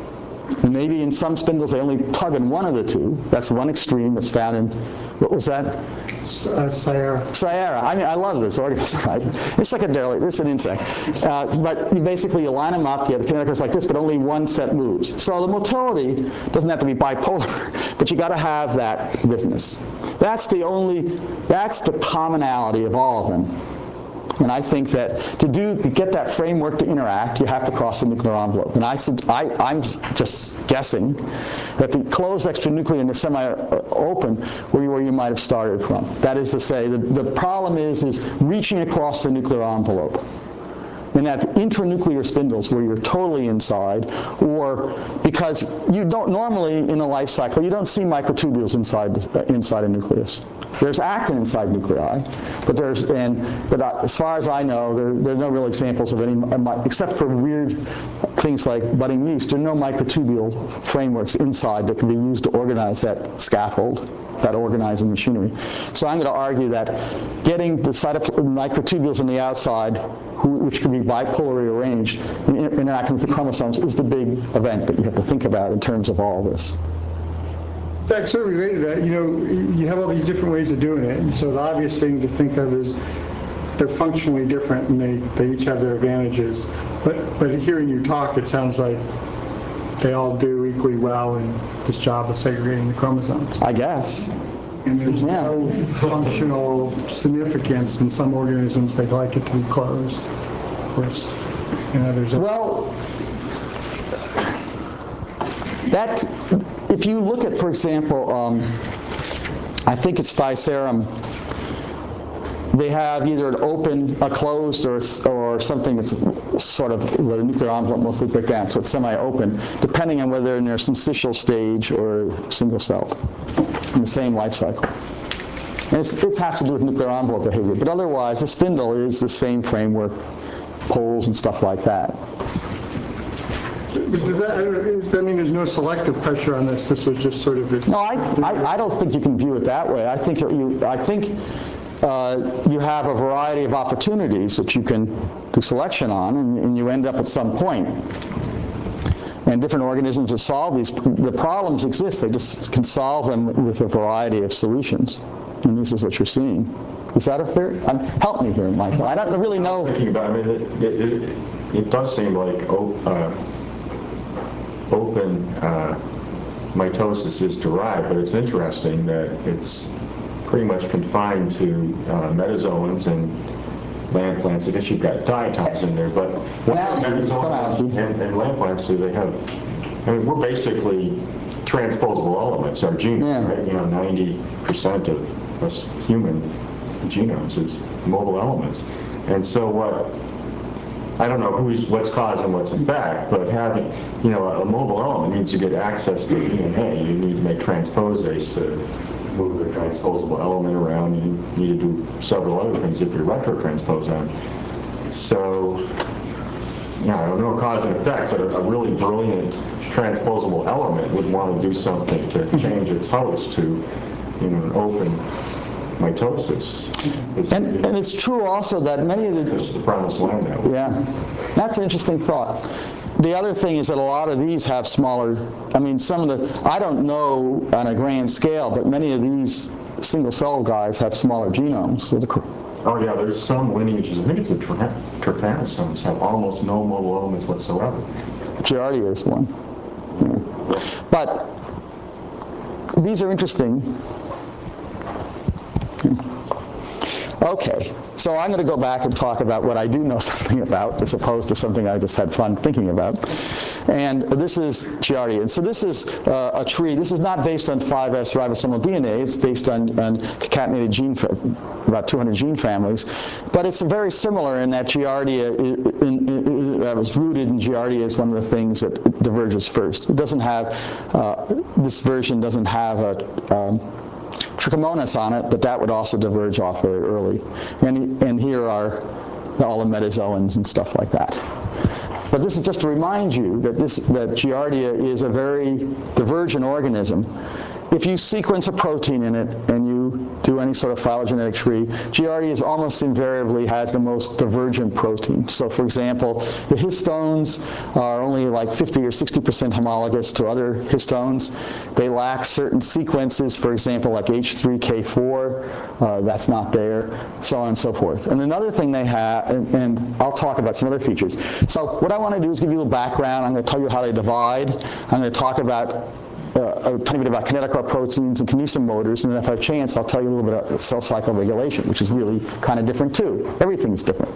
And maybe in some spindles they only tug in one of the two. That's one extreme that's found in, what was that? Sierra. Sierra. I mean, I love this organism, right? It's like it's an insect. But you line them up, you have the kinetics like this, but only one set moves. So the motility doesn't have to be bipolar, but you got to have that business. That's the commonality of all of them. And I think that to get that framework to interact, you have to cross the nuclear envelope. And I'm just guessing that the closed extranuclear and the semi-open were where you might have started from. That is to say, the problem is reaching across the nuclear envelope. And that intranuclear spindles where you're totally inside, or because you don't normally in a life cycle, you don't see microtubules inside a nucleus. There's actin inside nuclei, but as far as I know, there are no real examples of any, except for weird things like budding yeast. There are no microtubule frameworks inside that can be used to organize that scaffold, that organizing machinery. So I'm going to argue that getting the microtubules on the outside, which can be bipolarly arranged, and interacting with the chromosomes, is the big event that you have to think about in terms of all this. Zach, sort of related to that, you have all these different ways of doing it, and so the obvious thing to think of is they're functionally different and they each have their advantages. But hearing you talk, it sounds like they all do equally well in this job of segregating the chromosomes. I guess. And there's no functional significance in some organisms. They'd like it to be closed. Of course, in others. Well, if you look at, for example, I think it's Physarum, they have either an open, a closed, or something that's sort of the nuclear envelope mostly break down, so it's semi-open, depending on whether they're in their syncytial stage or single-celled in the same life cycle. And it has to do with nuclear envelope behavior, but otherwise the spindle is the same framework, poles and stuff like that. But does that mean there's no selective pressure on this? This was just sort of... No, I don't think you can view it that way. I think you have a variety of opportunities that you can do selection on, and you end up at some point. And different organisms that solve the problems exist. They just can solve them with a variety of solutions. And this is what you're seeing. Is that a fair? Help me here, Michael. I don't really know. It does seem like open mitosis is derived, but it's interesting that it's pretty much confined to metazoans and land plants. I guess you've got diatoms in there, but metazoans and land plants do they have? I mean, we're basically transposable elements. Our genome, right? 90% of us human genomes is mobile elements, and so I don't know what's cause and what's effect, but having, a mobile element means you get access to DNA. You need to make transposase to move the transposable element around. You need to do several other things if you're retrotransposon. So, I don't know cause and effect, but a really brilliant transposable element would want to do something to change its host to, an open mitosis. And it's true also that many of This is the promised land now. Yeah, that's an interesting thought. The other thing is that a lot of these have smaller, I don't know on a grand scale, but many of these single-cell guys have smaller genomes. Oh yeah, there's some lineages, I think it's the trypanosomes, have almost no mobile elements whatsoever. Giardia is one. Yeah. But these are interesting. Okay, so I'm going to go back and talk about what I do know something about, as opposed to something I just had fun thinking about. And this is Giardia. And so this is a tree. This is not based on 5S ribosomal DNA. It's based on concatenated about 200 gene families. But it's very similar in that Giardia, that was rooted in Giardia, is one of the things that diverges first. It doesn't have, this version doesn't have a Trichomonas on it, but that would also diverge off very early. And here are all the metazoans and stuff like that. But this is just to remind you that Giardia is a very divergent organism. If you sequence a protein in it and you do any sort of phylogenetic tree, Giardia almost invariably has the most divergent protein. So for example, the histones are only like 50 or 60% homologous to other histones. They lack certain sequences, for example, like H3K4, that's not there, so on and so forth. And another thing they have, and I'll talk about some other features. So what I want to do is give you a little background. I'm going to tell you how they divide. I'm going to talk about a tiny bit about kinetochore proteins and kinesin motors, and then if I have a chance, I'll tell you a little bit about cell cycle regulation, which is really kind of different too. Everything's different.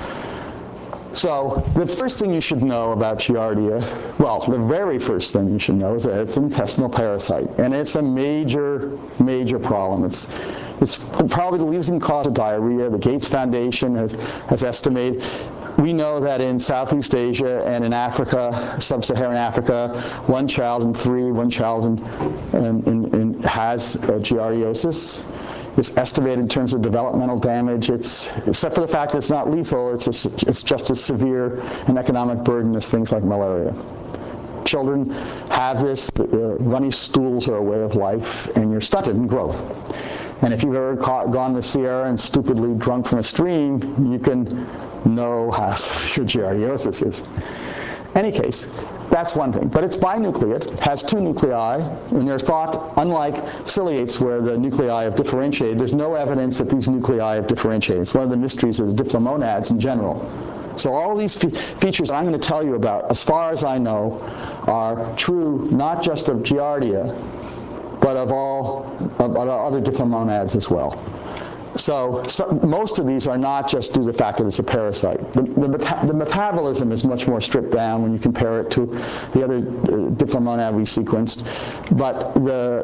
So the first thing you should know about Giardia, well, the very first thing you should know is that it's an intestinal parasite, and it's a major, major problem. It's probably the leading cause of diarrhea. The Gates Foundation has estimated. We know that in Southeast Asia and in Africa, sub-Saharan Africa, 1 child in 3, 1 child has giardiosis. It's estimated in terms of developmental damage. Except for the fact that it's not lethal, it's just as severe an economic burden as things like malaria. Children have this. Runny stools are a way of life, and you're stunted in growth. And if you've ever gone to the Sierra and stupidly drunk from a stream, you can know how severe giardiosis is. Any case, that's one thing. But it's binucleate, has 2 nuclei, and they're thought, unlike ciliates where the nuclei have differentiated, there's no evidence that these nuclei have differentiated. It's one of the mysteries of the diplomonads in general. So all these features I'm going to tell you about, as far as I know, are true not just of Giardia, but of other diplomonads as well. So most of these are not just due to the fact that it's a parasite. The metabolism is much more stripped down when you compare it to the other diplomonad we sequenced, but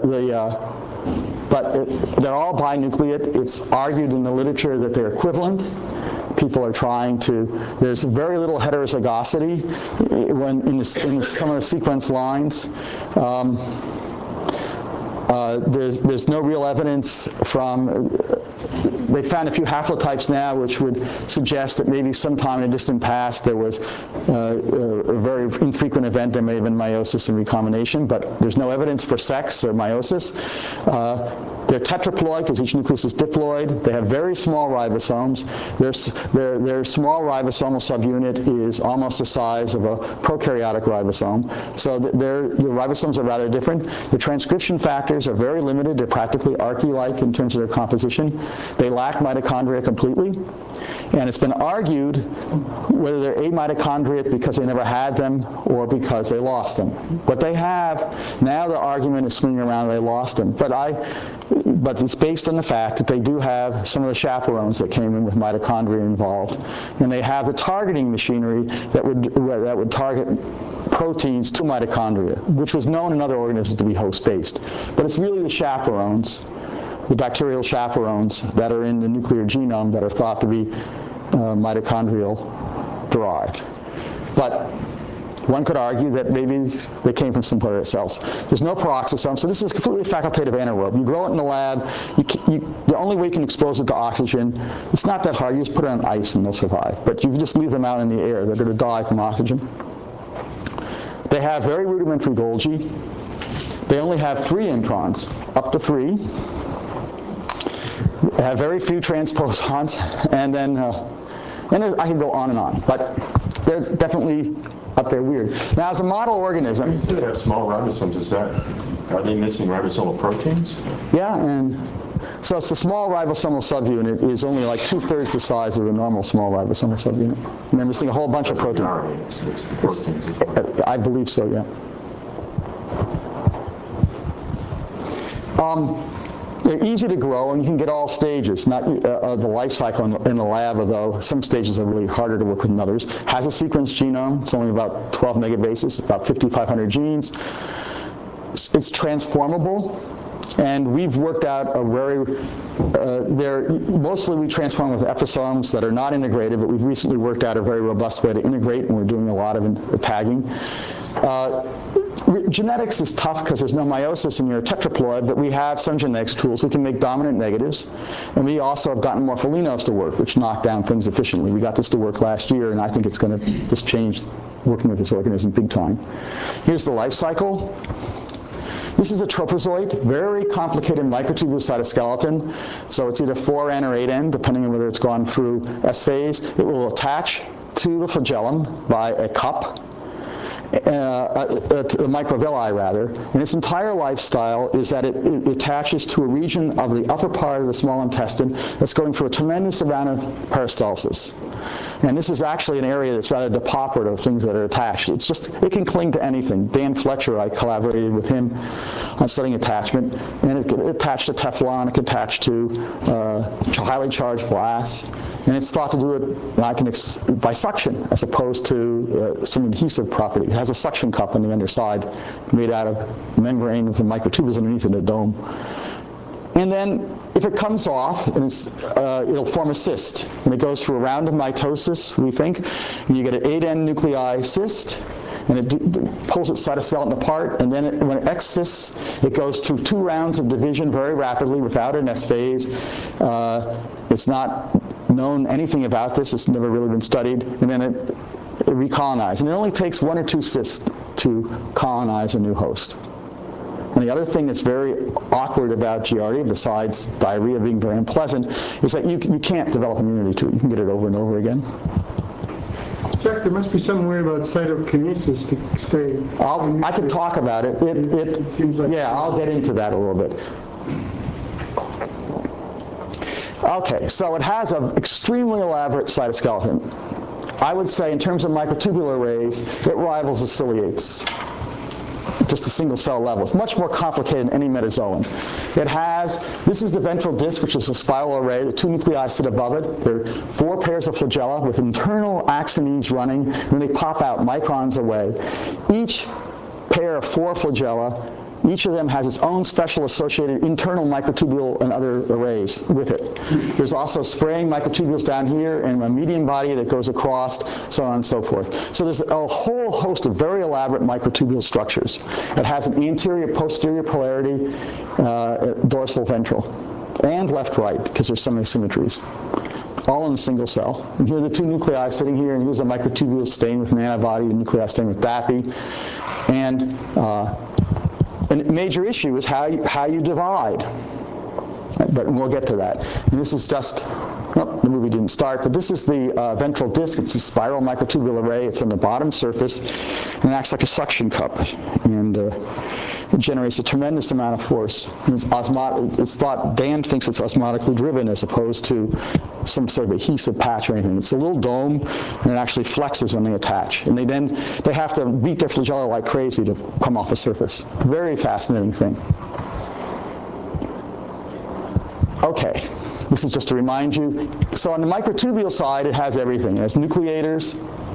they're all binucleate. It's argued in the literature that they're equivalent. People are trying to. There's very little heterozygosity when in some of the sequence lines. There's no real evidence from, they found a few haplotypes now which would suggest that maybe sometime in the distant past there was a very infrequent event. There may have been meiosis and recombination, but there's no evidence for sex or meiosis. They're tetraploid because each nucleus is diploid. They have very small ribosomes. Their small ribosomal subunit is almost the size of a prokaryotic ribosome. So the ribosomes are rather different. The transcription factors are very limited. They're practically archaea-like in terms of their composition. They lack mitochondria completely. And it's been argued whether they're amitochondriate because they never had them or because they lost them. What they have, now the argument is swinging around they lost them. But it's based on the fact that they do have some of the chaperones that came in with mitochondria involved. And they have the targeting machinery that would target proteins to mitochondria, which was known in other organisms to be host-based. But it's really the chaperones, the bacterial chaperones that are in the nuclear genome that are thought to be mitochondrial derived. But one could argue that maybe they came from symbiotic cells. There's no peroxisome, so this is completely facultative anaerobe. You grow it in the lab. The only way you can expose it to oxygen, it's not that hard. You just put it on ice and they'll survive. But you just leave them out in the air. They're going to die from oxygen. They have very rudimentary Golgi. They only have 3 introns, up to 3. They have very few transposons, and then I can go on and on, but they're definitely up there weird. Now, as a model organism, you say they have small ribosomes. Are they missing ribosomal proteins? Yeah, and so it's the small ribosomal subunit is only like 2/3 the size of the normal small ribosomal subunit, and they're missing a whole bunch of protein. It's the proteins as well. I believe so, yeah. They're easy to grow, and you can get all stages. Not the life cycle in the lab, although some stages are really harder to work with than others. Has a sequence genome. It's only about 12 megabases, about 5,500 genes. It's transformable, and we've worked out a mostly we transform with episomes that are not integrated, but we've recently worked out a very robust way to integrate, and we're doing a lot of tagging. Genetics is tough because there's no meiosis in your tetraploid, but we have some genetics tools. We can make dominant negatives, and we also have gotten morpholinos to work, which knock down things efficiently. We got this to work last year, and I think it's going to just change working with this organism big time. Here's the life cycle. This is a tropozoite, very complicated microtubule cytoskeleton. So it's either 4N or 8N, depending on whether it's gone through S phase. It will attach to the flagellum by a cup, the microvilli rather, and its entire lifestyle is that it attaches to a region of the upper part of the small intestine that's going through a tremendous amount of peristalsis. And this is actually an area that's rather depauperate of things that are attached. It's just, it can cling to anything. Dan Fletcher, I collaborated with him on studying attachment, and it can attach to Teflon, it can attach to highly charged glass, and it's thought to do it by suction as opposed to some adhesive property. It has a suction cup on the underside made out of membrane with the microtubules underneath in a dome. And then if it comes off, and it'll form a cyst. And it goes through a round of mitosis, we think, and you get an 8N nuclei cyst, and it pulls its cytoskeleton apart, and then when it excysts, it goes through 2 rounds of division very rapidly without an S phase. It's not known anything about this. It's never really been studied. And then it recolonizes. And it only takes 1 or 2 cysts to colonize a new host. And the other thing that's very awkward about Giardia, besides diarrhea being very unpleasant, is that you can't develop immunity to it. You can get it over and over again. Jack, there must be some way about cytokinesis to stay. I can talk about it. It seems like. Yeah, I'll get into that a little bit. Okay, so it has an extremely elaborate cytoskeleton. I would say in terms of microtubular arrays, it rivals the ciliates. Just a single cell level. It's much more complicated than any metazoan. This is the ventral disc, which is a spiral array. The 2 nuclei sit above it. There are 4 pairs of flagella with internal axonemes running, and they pop out microns away. Each pair of 4 flagella, each of them has its own special associated internal microtubule and other arrays with it. There's also spraying microtubules down here and a median body that goes across, so on and so forth. So there's a whole host of very elaborate microtubule structures. It has an anterior-posterior polarity, dorsal ventral, and left-right, because there's some asymmetries. All in a single cell. And here are the 2 nuclei sitting here, and here's a microtubule stained with an antibody, the nuclei stained with DAPI. And a major issue is how you divide. But we'll get to that. And this is just, well, the movie didn't start, but this is the ventral disc. It's a spiral microtubule array. It's on the bottom surface, and it acts like a suction cup. And it generates a tremendous amount of force. And it's thought, Dan thinks it's osmotically driven as opposed to some sort of adhesive patch or anything. It's a little dome, and it actually flexes when they attach. And they have to beat their flagella like crazy to come off the surface. Very fascinating thing. Okay, this is just to remind you. So on the microtubule side, it has everything. It has nucleators,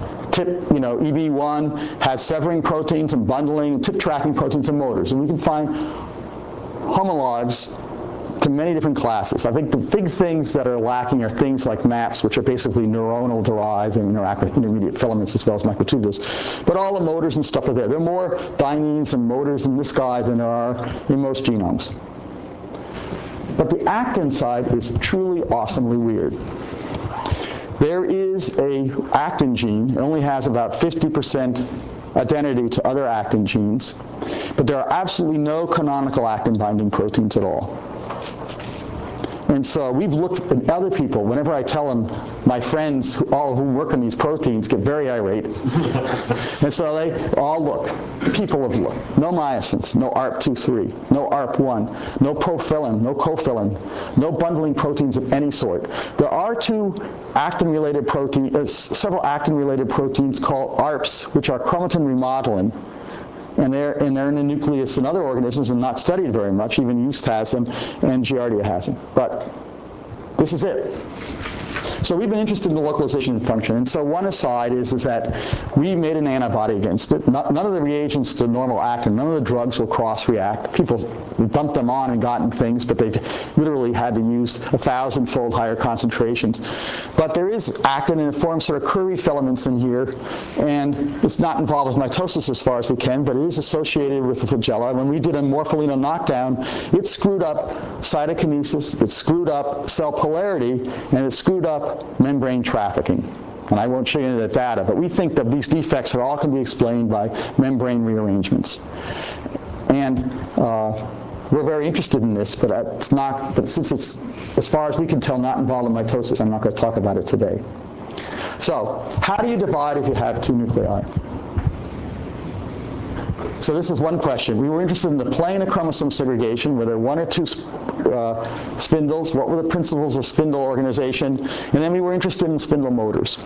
EB1, has severing proteins and bundling, tip tracking proteins and motors. And we can find homologs to many different classes. I think the big things that are lacking are things like MAPS, which are basically neuronal derived and interact with intermediate filaments as well as microtubules. But all the motors and stuff are there. There are more dyneins and motors in this guy than there are in most genomes. But the actin side is truly awesomely weird. There is a actin gene. It only has about 50% identity to other actin genes, but there are absolutely no canonical actin binding proteins at all. And so we've looked at other people. Whenever I tell them, my friends, all who work on these proteins, get very irate. And so they all look. People have looked. No myosins, no ARP23, no ARP1, no profilin, no cofilin, no bundling proteins of any sort. There are several actin-related proteins called ARPs, which are chromatin remodeling. And they're in the nucleus in other organisms and not studied very much. Even yeast has them, and Giardia has them. But this is it. So we've been interested in the localization function. And so one aside is that we made an antibody against it. None of the reagents to normal actin, none of the drugs will cross-react. People dumped them on and gotten things, but they literally had to use 1,000-fold higher concentrations. But there is actin, and it forms sort of curvy filaments in here. And it's not involved with mitosis as far as we can, but it is associated with the flagella. When we did a morpholino knockdown, it screwed up cytokinesis, it screwed up cell polarity, and it screwed up membrane trafficking. And I won't show you the data, but we think that these defects all can be explained by membrane rearrangements. And we're very interested in this, but it's not. But since it's, as far as we can tell, not involved in mitosis, I'm not going to talk about it today. So, how do you divide if you have two nuclei? So this is one question. We were interested in the plane of chromosome segregation, were there one or two spindles, what were the principles of spindle organization, and then we were interested in spindle motors.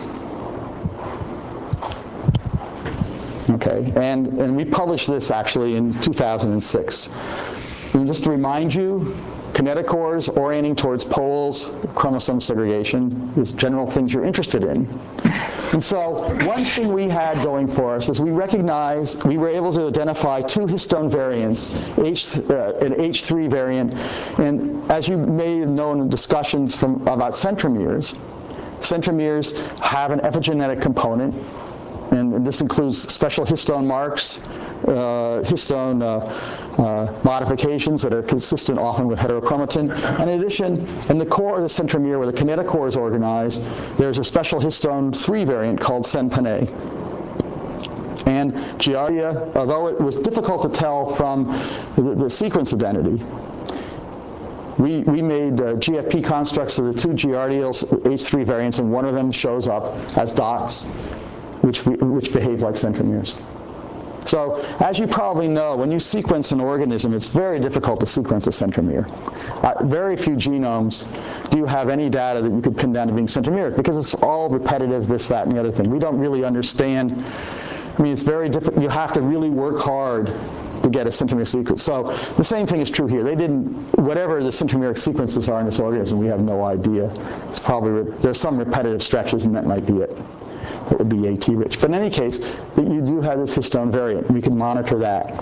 Okay, and we published this actually in 2006. And just to remind you, kinetochores orienting towards poles, chromosome segregation is general things you're interested in. And so one thing we had going for us is we recognized, we were able to identify two histone variants, an H3 variant, and as you may have known in discussions about centromeres have an epigenetic component, and this includes special histone marks, histone modifications that are consistent often with heterochromatin. And in addition, in the core of the centromere where the kinetochore is organized, there's a special histone 3 variant called SEN-PAN-A. And Giardia, although it was difficult to tell from the sequence identity, we made GFP constructs of the two Giardials H3 variants, and one of them shows up as dots, which behave like centromeres. So, as you probably know, when you sequence an organism, it's very difficult to sequence a centromere. Very few genomes do you have any data that you could pin down to being centromeric, because it's all repetitive, this, that, and the other thing. We don't really understand. I mean, it's very difficult. You have to really work hard to get a centromere sequence. So the same thing is true here. They didn't, whatever the centromeric sequences are in this organism, we have no idea. It's probably, there's some repetitive stretches, and that might be it. That would be AT-rich. But in any case, you do have this histone variant. We can monitor that.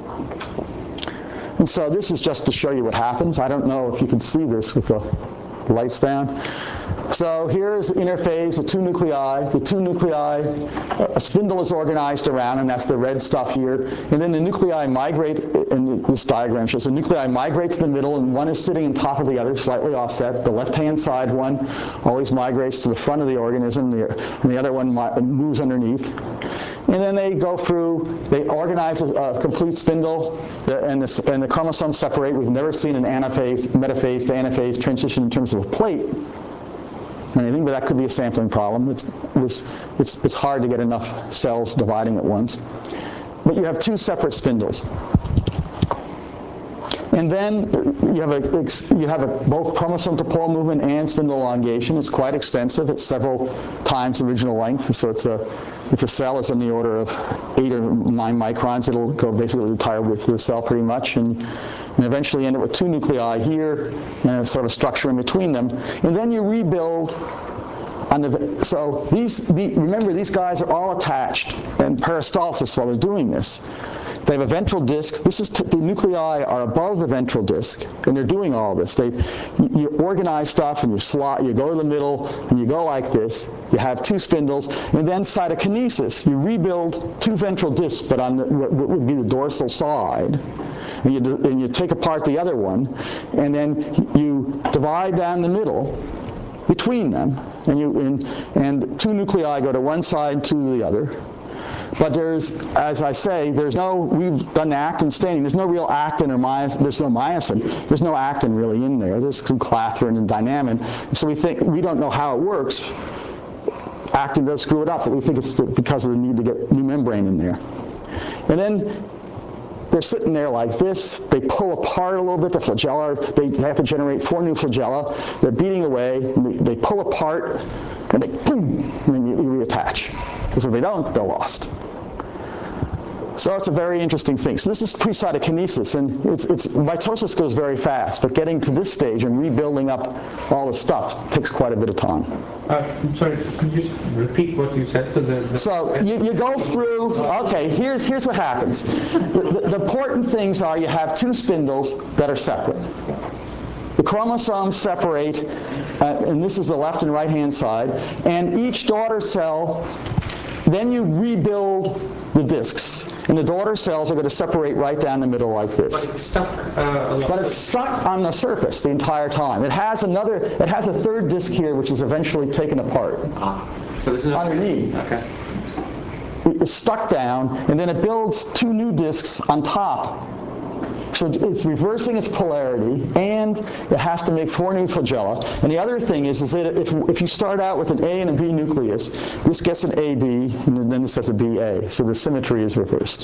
And so this is just to show you what happens. I don't know if you can see this with the lights down. So here's the interphase, the two nuclei. The two nuclei, a spindle is organized around, and that's the red stuff here. And then the nuclei migrate, and this diagram shows the nuclei migrate to the middle, and one is sitting on top of the other, slightly offset. The left-hand side one always migrates to the front of the organism, and the other one moves underneath. And then they go through, they organize a complete spindle, and the chromosomes separate. We've never seen an anaphase, metaphase to anaphase transition in terms of a plate. Anything, but that could be a sampling problem. It's hard to get enough cells dividing at once. But you have two separate spindles. And then you have both chromosome to pole movement and spindle elongation. It's quite extensive. It's several times the original length. So if a cell is in the order of 8 or 9 microns, it'll go basically the entire width of the cell pretty much, and eventually end up with two nuclei here and a sort of structure in between them. And then you rebuild on the, so remember, these guys are all attached in peristalsis while they're doing this. They have a ventral disc. The nuclei are above the ventral disc, and they're doing all this. You organize stuff, and you go to the middle, and you go like this. You have two spindles, and then cytokinesis. You rebuild two ventral discs, but on what would be the dorsal side, and you take apart the other one, and then you divide down the middle between them, and two nuclei go to one side, two to the other. But there's, as I say, we've done the actin staining. There's no real actin or myosin. There's no myosin. There's no actin really in there. There's some clathrin and dynamin. So we don't know how it works. Actin does screw it up, but we think it's because of the need to get new membrane in there. And then they're sitting there like this. They pull apart a little bit. The flagella, they have to generate 4 new flagella. They're beating away. And they pull apart, and they boom, and then you reattach. Because if they don't, they're lost. So it's a very interesting thing. So this is pre-cytokinesis, and mitosis goes very fast, but getting to this stage and rebuilding up all the stuff takes quite a bit of time. I'm sorry, could you just repeat what you said? So you go through, okay, here's what happens. The important things are you have two spindles that are separate. The chromosomes separate, and this is the left and right-hand side, and each daughter cell, then you rebuild the discs. And the daughter cells are going to separate right down the middle like this. But it's stuck. But it's stuck on the surface the entire time. It has a third disc here, which is eventually taken apart. So this is underneath. Okay. It's stuck down, and then it builds two new discs on top So it's reversing its polarity, and it has to make 4 new flagella. And the other thing is that if you start out with an A and a B nucleus, this gets an AB, and then this has a BA. So the symmetry is reversed.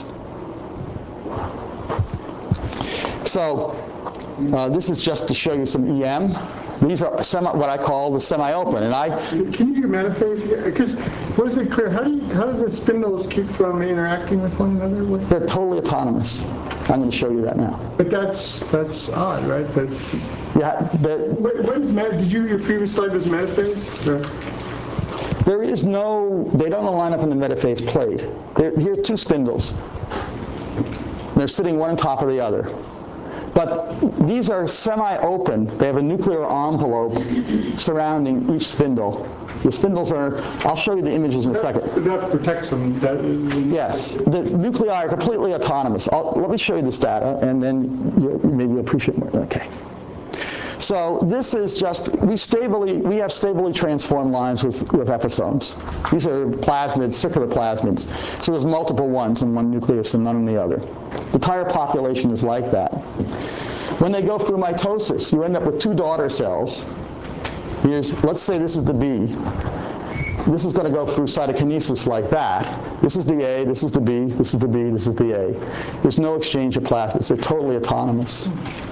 So this is just to show you some EM. These are what I call the semi-open, and Can you do metaphase? Because wasn't it clear? How do the spindles keep from interacting with one another? They're totally autonomous. I'm going to show you that now. But that's odd, right? Yeah. What is did your previous slide was metaphase? Or? There is no. They don't line up in the metaphase plate. Here are 2 spindles. They're sitting one on top of the other. But these are semi-open. They have a nuclear envelope surrounding each spindle. The spindles are, I'll show you the images in a second. That protects them. Yes. The nuclei are completely autonomous. Let me show you this data, and then maybe you'll appreciate more. Okay. So this is just, we have stably transformed lines with episomes. These are plasmids, circular plasmids. So there's multiple ones in one nucleus and none in the other. The entire population is like that. When they go through mitosis, you end up with 2 daughter cells. Let's say this is the B. This is going to go through cytokinesis like that. This is the A, this is the B, this is the B, this is the A. There's no exchange of plasmids. They're totally autonomous.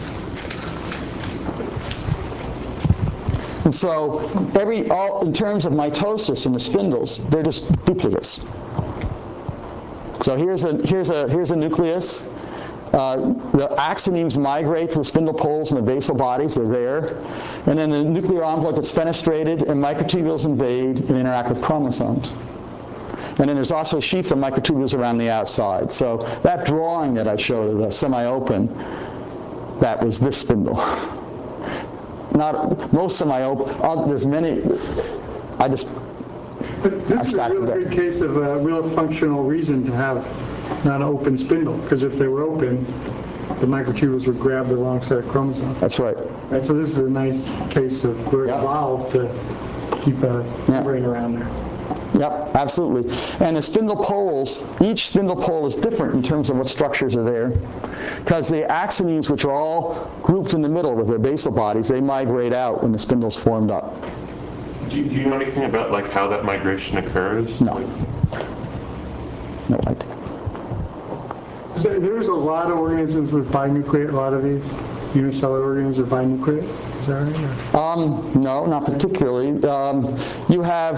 And so, in terms of mitosis in the spindles, they're just duplicates. So here's a nucleus. The axonemes migrate to the spindle poles and the basal bodies. They're there. And then the nuclear envelope gets fenestrated, and microtubules invade and interact with chromosomes. And then there's also a sheath of microtubules around the outside. So that drawing that I showed of the semi-open, that was this spindle. Not most semi-open. There's many. But this is a real good case of a real functional reason to have not an open spindle, because if they were open, the microtubules would grab the wrong set of chromosomes. That's right. Right, so this is a nice case of we're evolved to keep a membrane around there. Yep, absolutely. And the spindle poles, each spindle pole is different in terms of what structures are there. Because the axonemes, which are all grouped in the middle with their basal bodies, they migrate out when the spindle's formed up. Do you know anything about how that migration occurs? No. No idea. There's a lot of organisms with binucleate, a lot of these unicellular organisms are binucleate. Is that right? No, not particularly. You have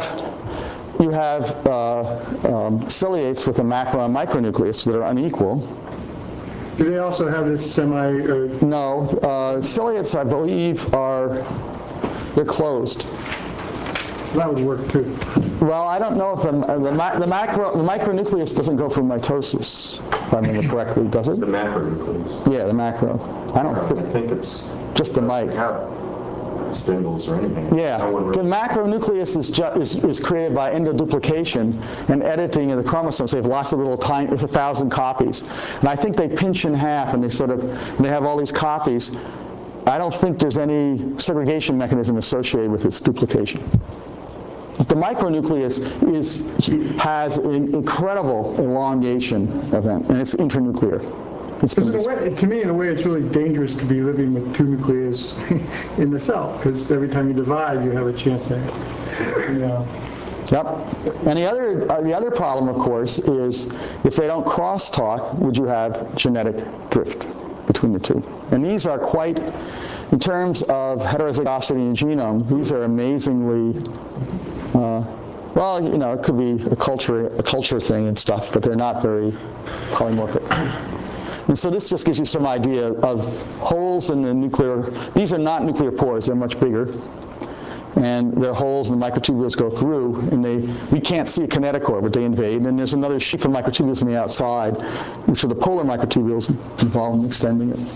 ciliates with a macro and micronucleus that are unequal. Do they also have this semi? No, ciliates, I believe, they're closed. That would work too. Well, I don't know if the micronucleus doesn't go through mitosis, if I remember correctly, does it? The macronucleus. Yeah, the macro. I think it's just the mic. Spindles or anything. Yeah, the macronucleus is created by endoduplication and editing of the chromosomes. They have lots of little tiny, it's 1,000 copies. And I think they pinch in half and they have all these copies. I don't think there's any segregation mechanism associated with its duplication. But the micronucleus has an incredible elongation event, and it's intranuclear. To me, in a way, it's really dangerous to be living with 2 nuclei in the cell, because every time you divide, you have a chance to, Yep. And the other problem, of course, is if they don't crosstalk, would you have genetic drift between the 2? And these are quite, in terms of heterozygosity in genome, these are amazingly. It could be a culture thing and stuff, but they're not very polymorphic. And so this just gives you some idea of holes in the nuclear. These are not nuclear pores; they're much bigger, and they're holes, and the microtubules go through, and we can't see a kinetochore, but they invade. And there's another sheaf of microtubules on the outside, which are the polar microtubules involved in extending it.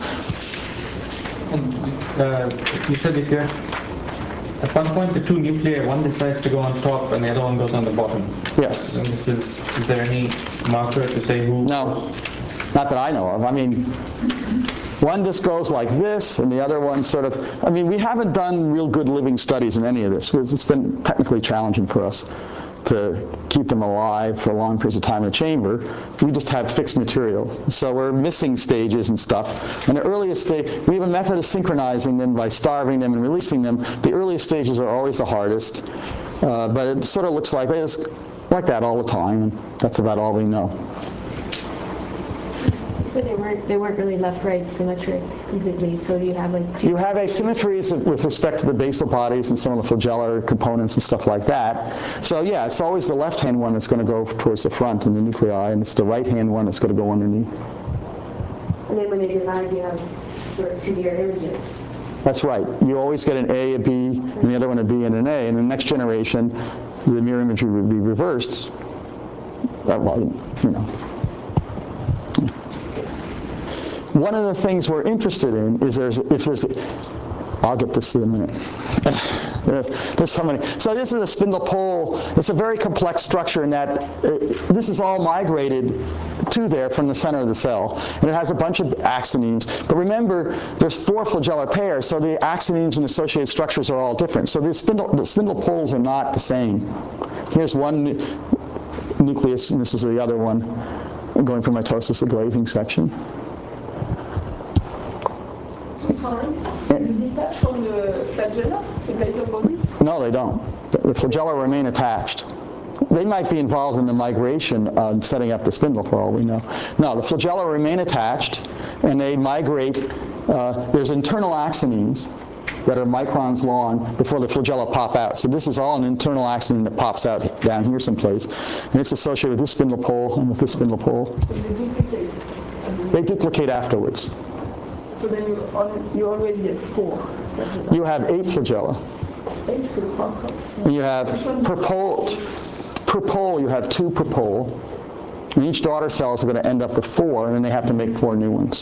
And you said if you're at one point the 2 nuclei, one decides to go on top and the other one goes on the bottom. Yes. And is there any marker to say who? No, not that I know of. I mean, one just goes like this, and the other one sort of. I mean, we haven't done real good living studies in any of this. It's been technically challenging for us. to keep them alive for long periods of time in a chamber. We just have fixed material. So we're missing stages and stuff. And the earliest stage, we have a method of synchronizing them by starving them and releasing them. The earliest stages are always the hardest. But it sort of looks like this, like that all the time. And that's about all we know. So they weren't really left-right symmetric completely, so you have like two... You have asymmetries with respect to the basal bodies and some of the flagellar components and stuff like that. So yeah, it's always the left-hand one that's going to go towards the front in the nuclei, and it's the right-hand one that's going to go underneath. And then when they divide, you have sort of two mirror images. That's right. You always get an A, a B, and the other one a B and an A. And in the next generation, the mirror imagery would be reversed. Well, you know. One of the things we're interested in is I'll get this in a minute. There's so many. So this is a spindle pole. It's a very complex structure in that this is all migrated to there from the center of the cell. And it has a bunch of axonemes. But remember, there's 4 flagellar pairs, so the axonemes and associated structures are all different. So the spindle poles are not the same. Here's one nucleus, and this is the other one, going from mitosis to glazing section. Sorry? You detach from the flagella, the basal bodies? No, they don't. The flagella remain attached. They might be involved in the migration and setting up the spindle for all we know. No, the flagella remain attached, and they migrate. There's internal axonemes that are microns long before the flagella pop out. So this is all an internal axoneme that pops out down here someplace. And it's associated with this spindle pole and with this spindle pole. They duplicate. They duplicate afterwards. So then you always get 4 flagella. You have 8 flagella. 8, so how come? And you have per pole, you have 2 per pole. And each daughter cells are going to end up with 4, and then they have to make 4 new ones.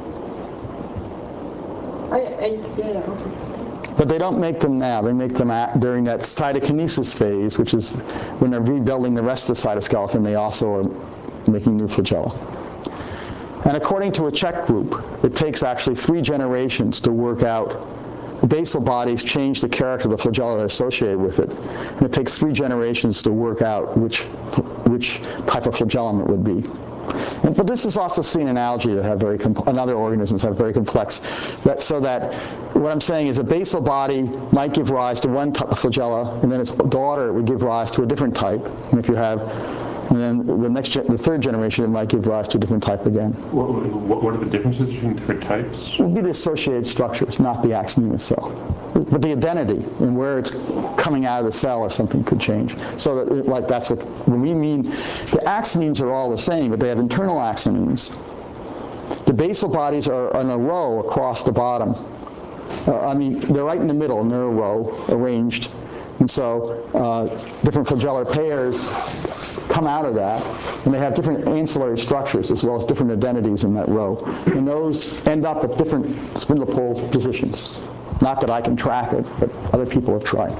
8, yeah, okay. But they don't make them now. They make them during that cytokinesis phase, which is when they're rebuilding the rest of the cytoskeleton. They also are making new flagella. And according to a Czech group, it takes actually 3 generations to work out. The basal bodies change the character of the flagella that are associated with it. And it takes 3 generations to work out which type of flagellum it would be. But this is also seen in algae that have and other organisms have very complex. So that what I'm saying is a basal body might give rise to one type of flagella, and then its daughter would give rise to a different type. And if you have And then the third generation, it might give rise to a different type again. What are the differences between different types? It would be the associated structures, not the axoneme itself. But the identity and where it's coming out of the cell or something could change. So that, that's what, when we mean, the axonemes are all the same, but they have internal axonemes. The basal bodies are in a row across the bottom. They're right in the middle, and they're a row, arranged. And so different flagellar pairs come out of that, and they have different ancillary structures as well as different identities in that row. And those end up at different spindle pole positions. Not that I can track it, but other people have tried.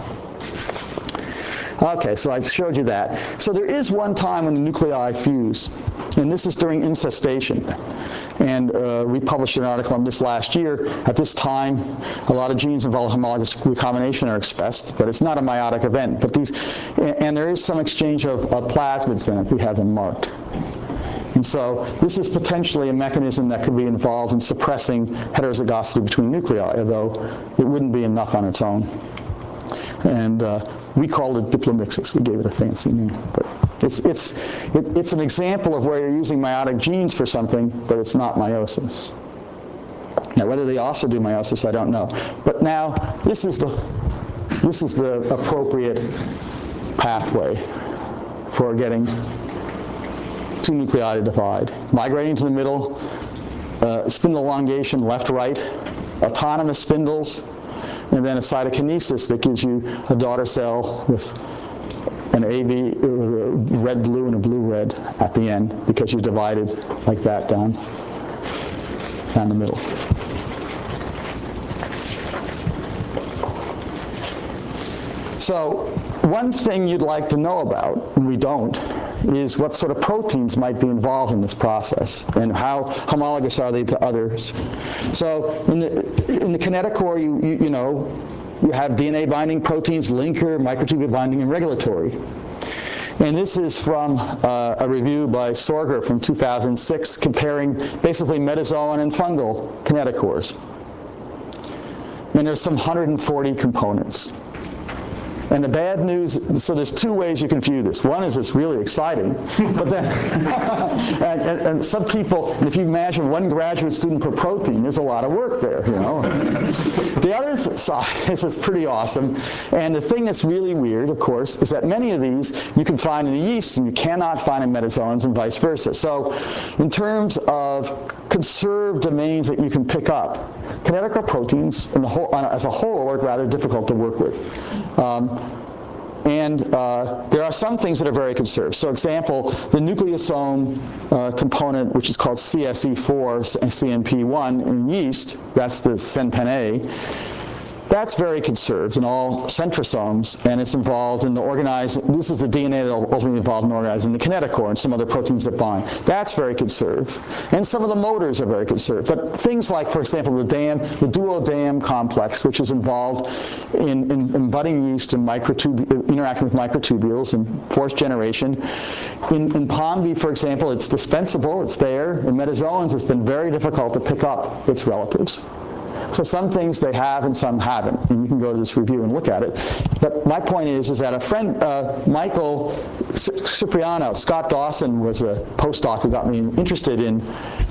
Okay, so I showed you that. So there is one time when the nuclei fuse, and this is during incestation. And we published an article on this last year. At this time, a lot of genes involved in homologous recombination are expressed, but it's not a meiotic event. But and there is some exchange of plasmids then if we have them marked. And so this is potentially a mechanism that could be involved in suppressing heterozygosity between nuclei, although it wouldn't be enough on its own. And we called it diplomixis. We gave it a fancy name. But it's an example of where you're using meiotic genes for something, but it's not meiosis. Now, whether they also do meiosis, I don't know. But now, this is the appropriate pathway for getting two nuclei to divide. Migrating to the middle, spindle elongation, left-right, autonomous spindles, and then a cytokinesis that gives you a daughter cell with an AB, red-blue and a blue-red at the end, because you divided like that down the middle. So one thing you'd like to know about, and we don't, is what sort of proteins might be involved in this process and how homologous are they to others. So in the kinetochore, you have DNA binding proteins, linker, microtubule binding, and regulatory. And this is from a review by Sorger from 2006 comparing basically metazoan and fungal kinetochores. And there's some 140 components. And the bad news, so there's two ways you can view this. One is it's really exciting, but then, and some people, and if you imagine one graduate student per protein, there's a lot of work there, you know. The other side is it's pretty awesome. And the thing that's really weird, of course, is that many of these you can find in the yeast and you cannot find in metazoans and vice versa. So in terms of conserved domains that you can pick up, kinetochore proteins in the whole, as a whole are rather difficult to work with. There are some things that are very conserved. So example, the nucleosome component, which is called CSE4, CNP1 in yeast, that's the CENPENA, that's very conserved in all centrosomes, and it's involved in the organizing, this is the DNA that will ultimately involve in organizing the kinetochore and some other proteins that bind. That's very conserved. And some of the motors are very conserved. But things like, for example, the duodam complex, which is involved in budding yeast and interacting with microtubules and fourth generation. In POMB, for example, it's dispensable, it's there. In metazoans, it's been very difficult to pick up its relatives. So some things they have and some haven't, and you can go to this review and look at it. But my point is that a friend, Michael Cipriano, Scott Dawson was a postdoc who got me interested in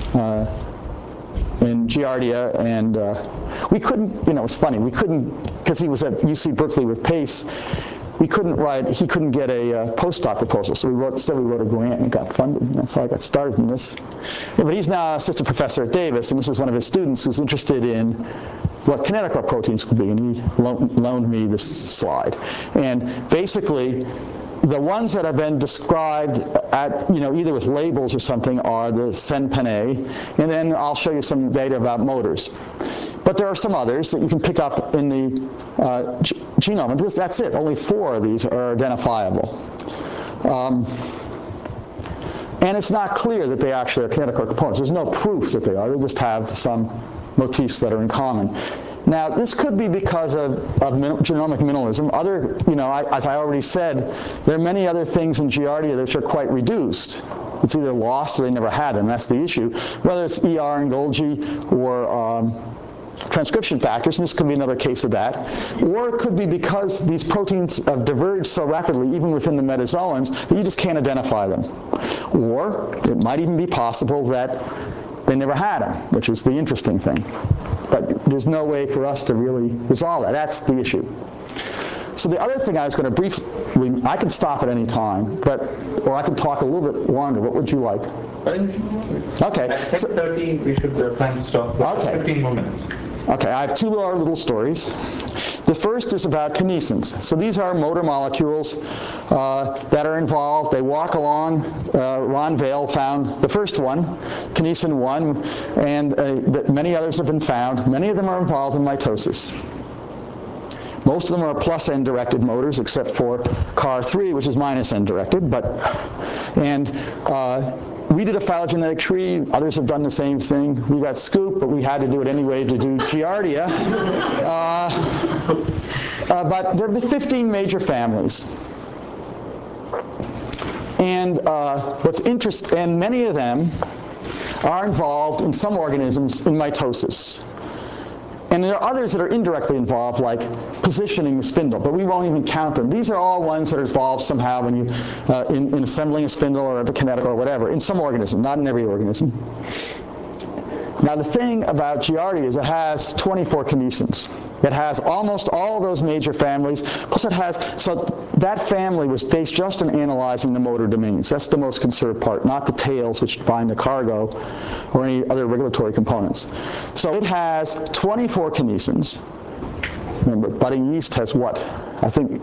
Giardia, and we couldn't, you know, it's funny, we couldn't, because he was at UC Berkeley with Pace, he couldn't get a postdoc proposal, so we wrote a grant and got funded, and that's how I got started in this. Yeah, but he's now assistant professor at Davis, and this is one of his students who's interested in what kinetochore proteins could be, and he loaned me this slide. And basically, the ones that have been described at, you know, either with labels or something are the CENPENA, and then I'll show you some data about motors. But there are some others that you can pick up in the genome, and that's it. Only 4 of these are identifiable. And it's not clear that they actually are kinetochore components. There's no proof that they are. They just have some motifs that are in common. Now, this could be because of genomic minimalism. Other, you know, as I already said, there are many other things in Giardia which are quite reduced. It's either lost or they never had them. That's the issue. Whether it's ER and Golgi or transcription factors, and this could be another case of that. Or it could be because these proteins diverge so rapidly, even within the metazoans, that you just can't identify them. Or it might even be possible that they never had them, which is the interesting thing. But there's no way for us to really resolve that. That's the issue. So the other thing I was going to briefly, I could stop at any time, or I could talk a little bit longer. What would you like? Okay. At 10:30, we should plan to stop. Okay. 15 more minutes. Okay, I have 2 little stories. The first is about kinesins. So these are motor molecules that are involved. They walk along. Ron Vale found the first one, kinesin 1, and many others have been found. Many of them are involved in mitosis. Most of them are plus N directed motors, except for CAR3, which is minus N directed. We did a phylogenetic tree. Others have done the same thing. We got scooped, but we had to do it anyway to do Giardia. But there are 15 major families. And what's interesting, and many of them are involved in some organisms in mitosis. And there are others that are indirectly involved, like positioning the spindle, but we won't even count them. These are all ones that are involved somehow when you, in assembling a spindle or the kinetochore or whatever, in some organism, not in every organism. Now the thing about Giardia is it has 24 kinesins. It has almost all those major families, plus it has, so that family was based just on analyzing the motor domains. That's the most conserved part, not the tails which bind the cargo or any other regulatory components. So it has 24 kinesins. Remember, budding yeast has what? I think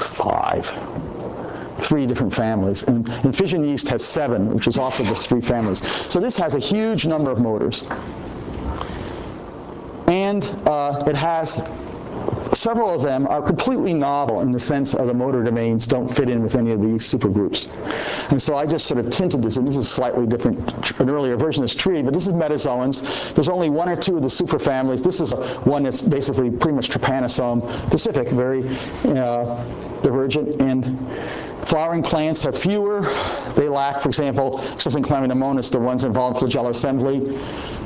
3 different families. And fission yeast has 7, which is also just 3 families. So this has a huge number of motors. And it has several of them are completely novel in the sense of the motor domains don't fit in with any of these supergroups. And so I just sort of tinted this, and this is slightly different, an earlier version of this tree, but this is metazoans. There's only one or two of the superfamilies. This is one that's basically pretty much trypanosome specific, very divergent. And flowering plants have fewer. They lack, for example, except in Chlamydomonas, the ones involved in flagellar assembly.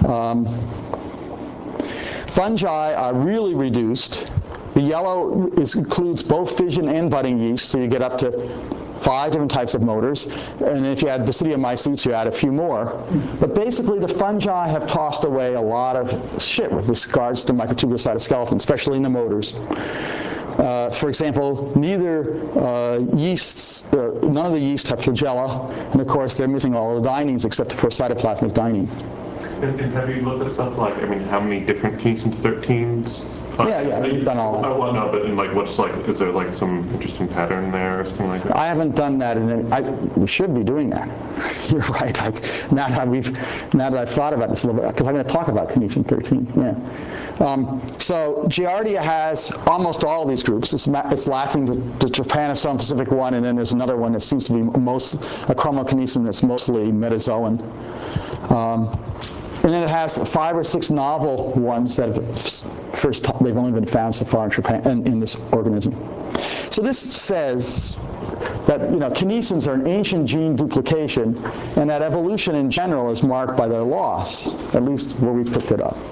Fungi are really reduced. The yellow includes both fission and budding yeast, so you get up to 5 different types of motors. And if you add Basidiomycetes, you add a few more. But basically, the fungi have tossed away a lot of shit with regards to microtubule cytoskeleton, especially in the motors. For example, neither yeasts, none of the yeasts have flagella, and of course, they're missing all the dyneins except for cytoplasmic dynein. And have you looked at stuff like, I mean, how many different kinesin 13s? Yeah, we've done all that. Well, no, but in like, what's like, is there like some interesting pattern there or something like that? I haven't done that, and we should be doing that. You're right. Now that I've thought about this a little bit, because I'm going to talk about kinesin 13. Yeah. So Giardia has almost all of these groups. It's lacking the trypanosome specific one, and then there's another one that seems to be a chromokinesin that's mostly metazoan. And then it has 5 or 6 novel ones that they've only been found so far in this organism. So this says that kinesins are an ancient gene duplication, and that evolution in general is marked by their loss, at least where we picked it up.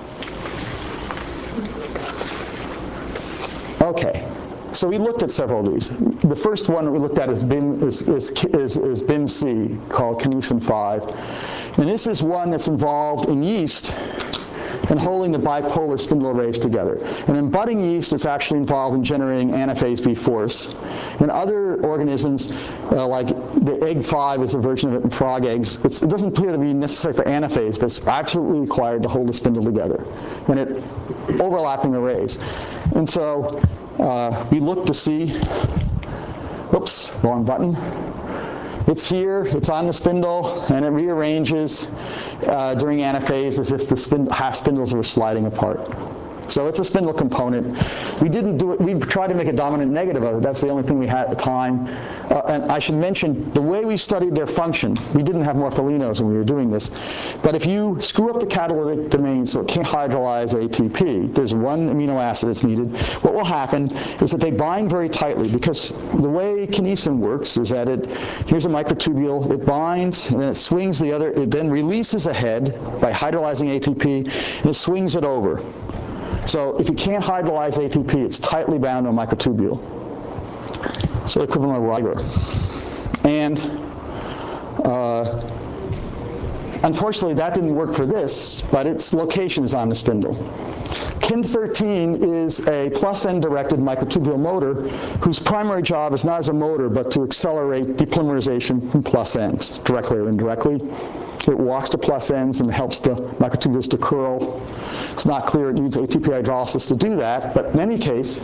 Okay. So we looked at several of these. The first one that we looked at is BIM-C, called kinesin 5. And this is one that's involved in yeast and holding the bipolar spindle arrays together. And in budding yeast, it's actually involved in generating anaphase B force. In other organisms, like the egg 5 is a version of it in frog eggs, it doesn't appear to be necessary for anaphase, but it's absolutely required to hold the spindle together. And it overlapping arrays. And so we look to see, whoops, wrong button. It's here, it's on the spindle, and it rearranges during anaphase as if the half spindles were sliding apart. So it's a spindle component. We didn't do it, we tried to make a dominant negative of it. That's the only thing we had at the time. And I should mention, the way we studied their function, we didn't have morpholinos when we were doing this, but if you screw up the catalytic domain so it can't hydrolyze ATP, there's one amino acid that's needed, what will happen is that they bind very tightly, because the way kinesin works is that here's a microtubule, it binds, and then it swings the other, it then releases a head by hydrolyzing ATP, and it swings it over. So if you can't hydrolyze ATP, it's tightly bound to a microtubule. So the equivalent of Riger. And unfortunately, that didn't work for this, but its location is on the spindle. KIN13 is a plus-end-directed microtubule motor whose primary job is not as a motor, but to accelerate depolymerization from plus ends, directly or indirectly. It walks to plus ends and helps the microtubules to curl. It's not clear it needs ATP hydrolysis to do that, but in any case,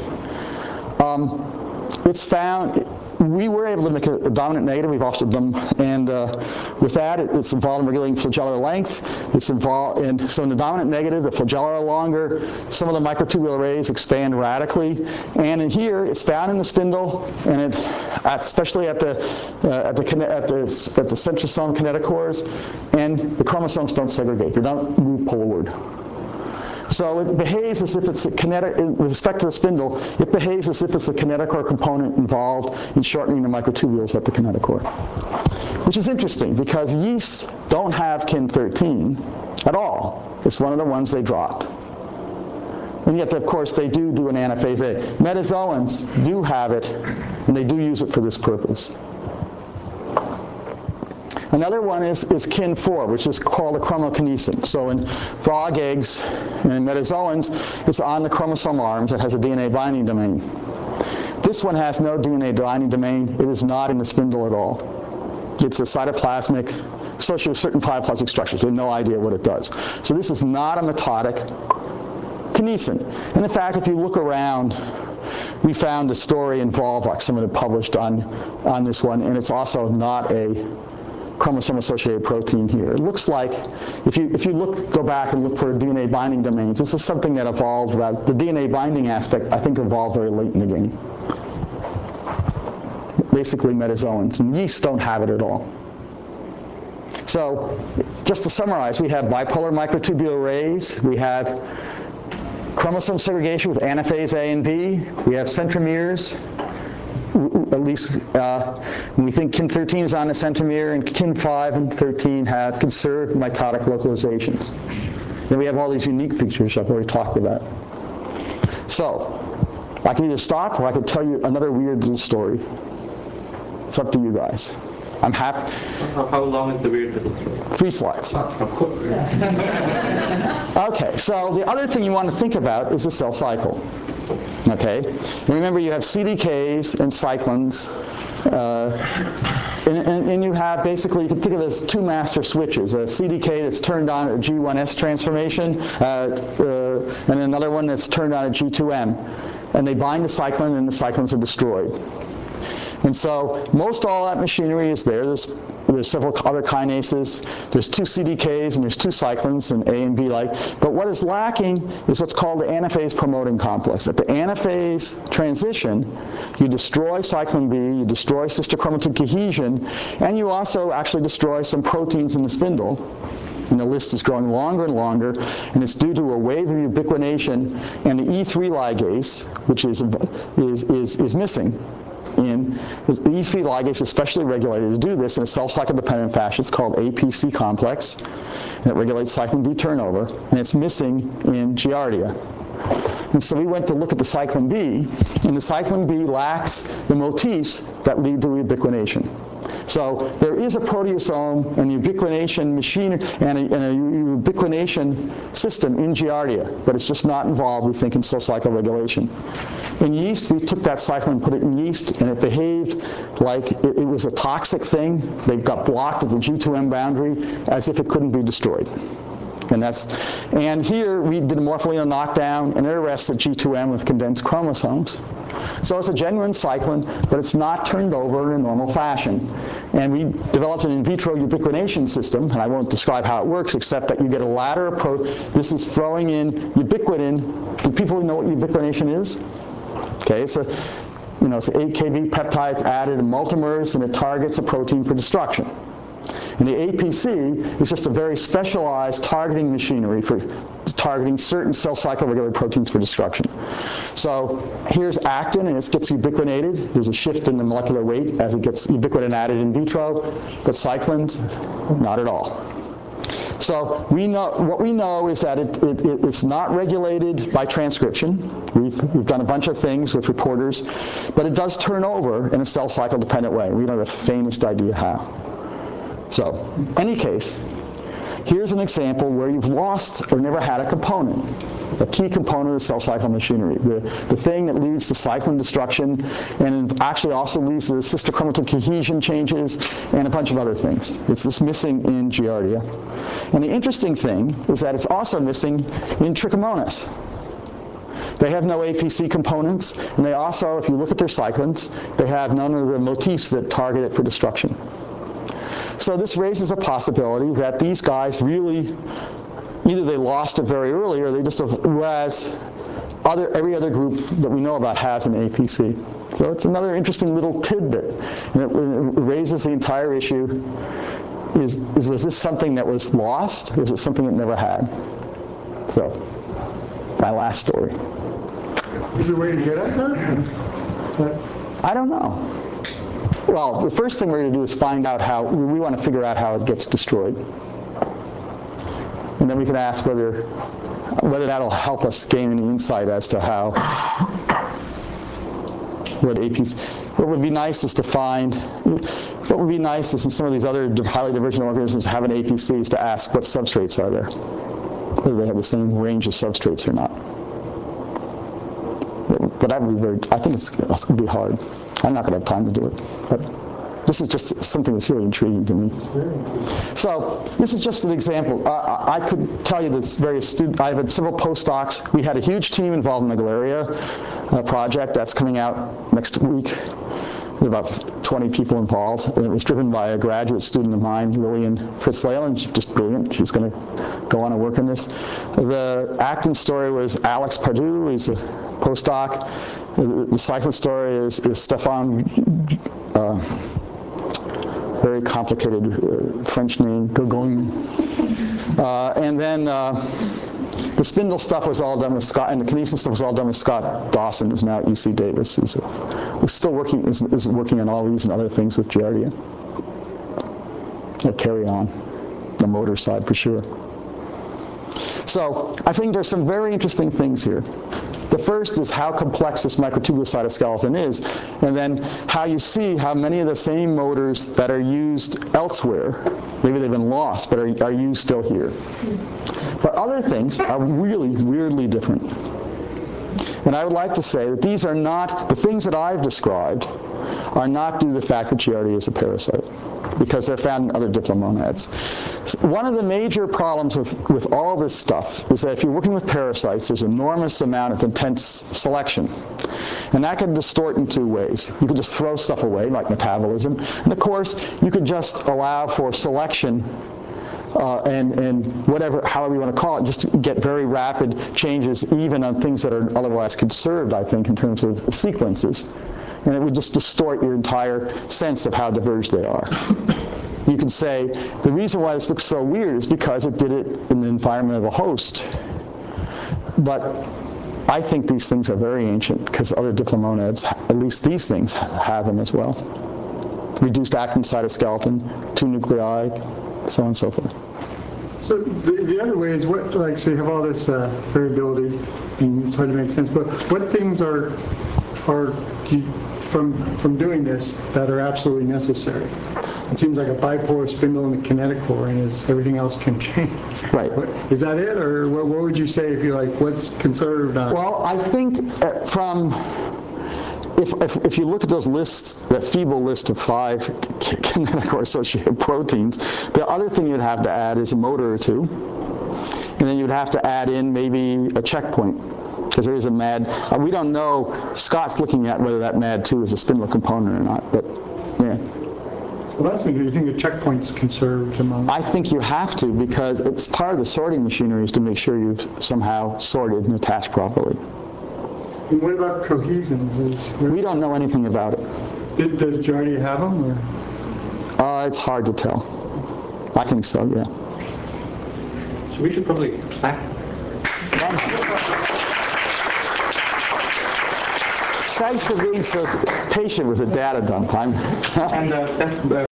it's found, we were able to make a dominant negative, we've also done, and with that, it's involved in regulating flagellar length. It's involved, and so in the dominant negative, the flagella are longer, some of the microtubule arrays expand radically, and in here, it's found in the spindle, and especially at the centrosome kinetochores, and the chromosomes don't segregate, they don't move poleward. So it behaves as if it's a kinetic, with respect to the spindle, it behaves as if it's a kinetochore component involved in shortening the microtubules at the kinetochore. Which is interesting, because yeasts don't have KIN13 at all. It's one of the ones they dropped. And yet, of course, they do an anaphase A. Metazoans do have it, and they do use it for this purpose. Another one is KIN4, which is called a chromokinesin. So in frog eggs and in metazoans, it's on the chromosome arms. It has a DNA binding domain. This one has no DNA binding domain. It is not in the spindle at all. It's a cytoplasmic, associated with certain pyroplasmic structures. We have no idea what it does. So this is not a mitotic kinesin. And in fact, if you look around, we found a story in Volvox, someone had published on this one, and it's also not a chromosome-associated protein here. It looks like, if you go back and look for DNA binding domains, this is something that evolved, the DNA binding aspect, I think, evolved very late in the game. Basically metazoans, and yeasts don't have it at all. So, just to summarize, we have bipolar microtubule arrays, we have chromosome segregation with anaphase A and B, we have centromeres, at least we think kin13 is on a centromere, and kin5 and 13 have conserved mitotic localizations. Then we have all these unique features I've already talked about. So, I can either stop or I can tell you another weird little story. It's up to you guys. I'm happy. How long is the weird little story? 3 slides. Of course. Okay, so the other thing you want to think about is the cell cycle. Okay, and remember you have CDKs and cyclins, and you have basically, you can think of it as 2 master switches, a CDK that's turned on at G1S transformation, and another one that's turned on at G2M, and they bind the cyclin and the cyclins are destroyed. And so most all that machinery is there. There's several other kinases. There's 2 CDKs and there's 2 cyclins, and A and B like. But what is lacking is what's called the anaphase promoting complex. At the anaphase transition, you destroy cyclin B, you destroy sister chromatin cohesion, and you also actually destroy some proteins in the spindle. And the list is growing longer and longer, and it's due to a wave of ubiquination, and the E3 ligase, which is missing. The E3 ligase is specially regulated to do this in a cell cycle dependent fashion. It's called APC complex, and it regulates cyclin B turnover, and it's missing in Giardia. And so we went to look at the cyclin B, and the cyclin B lacks the motifs that lead to ubiquination. So there is a proteasome and ubiquination machine and a ubiquination system in Giardia, but it's just not involved, we think, in cell cycle regulation. In yeast, we took that cyclin and put it in yeast, and it behaved like it was a toxic thing. They got blocked at the G2M boundary as if it couldn't be destroyed. And here we did a morpholino knockdown, and it arrested G2M with condensed chromosomes. So it's a genuine cyclin, but it's not turned over in a normal fashion. And we developed an in vitro ubiquination system, and I won't describe how it works, except that you get a ladder approach. This is throwing in ubiquitin. Do people know what ubiquination is? Okay, it's an 8 kb peptides added in multimers, and it targets a protein for destruction. And the APC is just a very specialized targeting machinery for targeting certain cell cycle regulated proteins for destruction. So here's actin, and it gets ubiquinated. There's a shift in the molecular weight as it gets ubiquitin added in vitro, but cyclins, not at all. So what we know is that it's not regulated by transcription. We've done a bunch of things with reporters, but it does turn over in a cell cycle dependent way. We don't have the faintest idea how. So, in any case, here's an example where you've lost or never had a component, a key component of the cell cycle machinery, the thing that leads to cyclin destruction and actually also leads to sister chromatin cohesion changes and a bunch of other things. It's this missing in Giardia. And the interesting thing is that it's also missing in Trichomonas. They have no APC components, and they also, if you look at their cyclins, they have none of the motifs that target it for destruction. So this raises a possibility that these guys really, either they lost it very early or they just, whereas every other group that we know about has an APC. So it's another interesting little tidbit. And it raises the entire issue. Was this something that was lost, or was it something it never had? So, my last story. Is there a way to get at that? I don't know. Well, the first thing we're going to do is find out we want to figure out how it gets destroyed. And then we can ask whether that'll help us gain any insight as to what APs. What would be nice is in some of these other highly divergent organisms have an APC is to ask what substrates are there, whether they have the same range of substrates or not. But that would be I think it's going to be hard. I'm not going to have time to do it. But this is just something that's really intriguing to me. So this is just an example. I could tell you this various students. I've had several postdocs. We had a huge team involved in the Galeria project that's coming out next week. about 20 people involved, and it was driven by a graduate student of mine, Lillian Fritz-Leyland. She's just brilliant. She's going to go on and work on this. The Acton story was Alex Pardue. He's a postdoc. The cyclist story is Stefan, very complicated French name, Gauguin. And then the spindle stuff was all done with Scott, and the kinesin stuff was all done with Scott Dawson, who's now at UC Davis. Who's still working, is working on all these and other things with Giardia. He'll carry on the motor side for sure. So I think there's some very interesting things here. The first is how complex this microtubule cytoskeleton is, and then how you see how many of the same motors that are used elsewhere, maybe they've been lost, but are used still here. But other things are really weirdly different. And I would like to say that these are not, the things that I've described are not due to the fact that Giardia is a parasite, because they're found in other diplomonads. One of the major problems with all this stuff is that if you're working with parasites, there's an enormous amount of intense selection. And that can distort in two ways. You can just throw stuff away, like metabolism. And of course, you could just allow for selection and whatever, however you want to call it, just to get very rapid changes even on things that are otherwise conserved, I think, in terms of sequences. And it would just distort your entire sense of how diverged they are. You could say, the reason why this looks so weird is because it did it in the environment of a host. But I think these things are very ancient, because other diplomonads, at least these things, have them as well. Reduced actin cytoskeleton, 2 nuclei, so on and so forth. So the other way is what, like, so you have all this variability, and it's hard to make sense, but what things are from doing this that are absolutely necessary? It seems like a bipolar spindle and a kinetic core, and everything else can change. Right. Is that it, or what would you say if you're like, what's conserved on? Well, I think if you look at those lists, that feeble list of 5 kinetic or associated proteins, the other thing you'd have to add is a motor or two, and then you'd have to add in maybe a checkpoint, because there is a MAD. We don't know. Scott's looking at whether that MAD2 is a spindle component or not, but yeah. Well, that's interesting. You think the checkpoint's conserved among? I think you have to, because it's part of the sorting machinery is to make sure you've somehow sorted and attached properly. And what about cohesins? We don't know anything about it. Does Giardia have them? Or? It's hard to tell. I think so, yeah. So we should probably clap. Thanks for being so patient with the data dump. And that's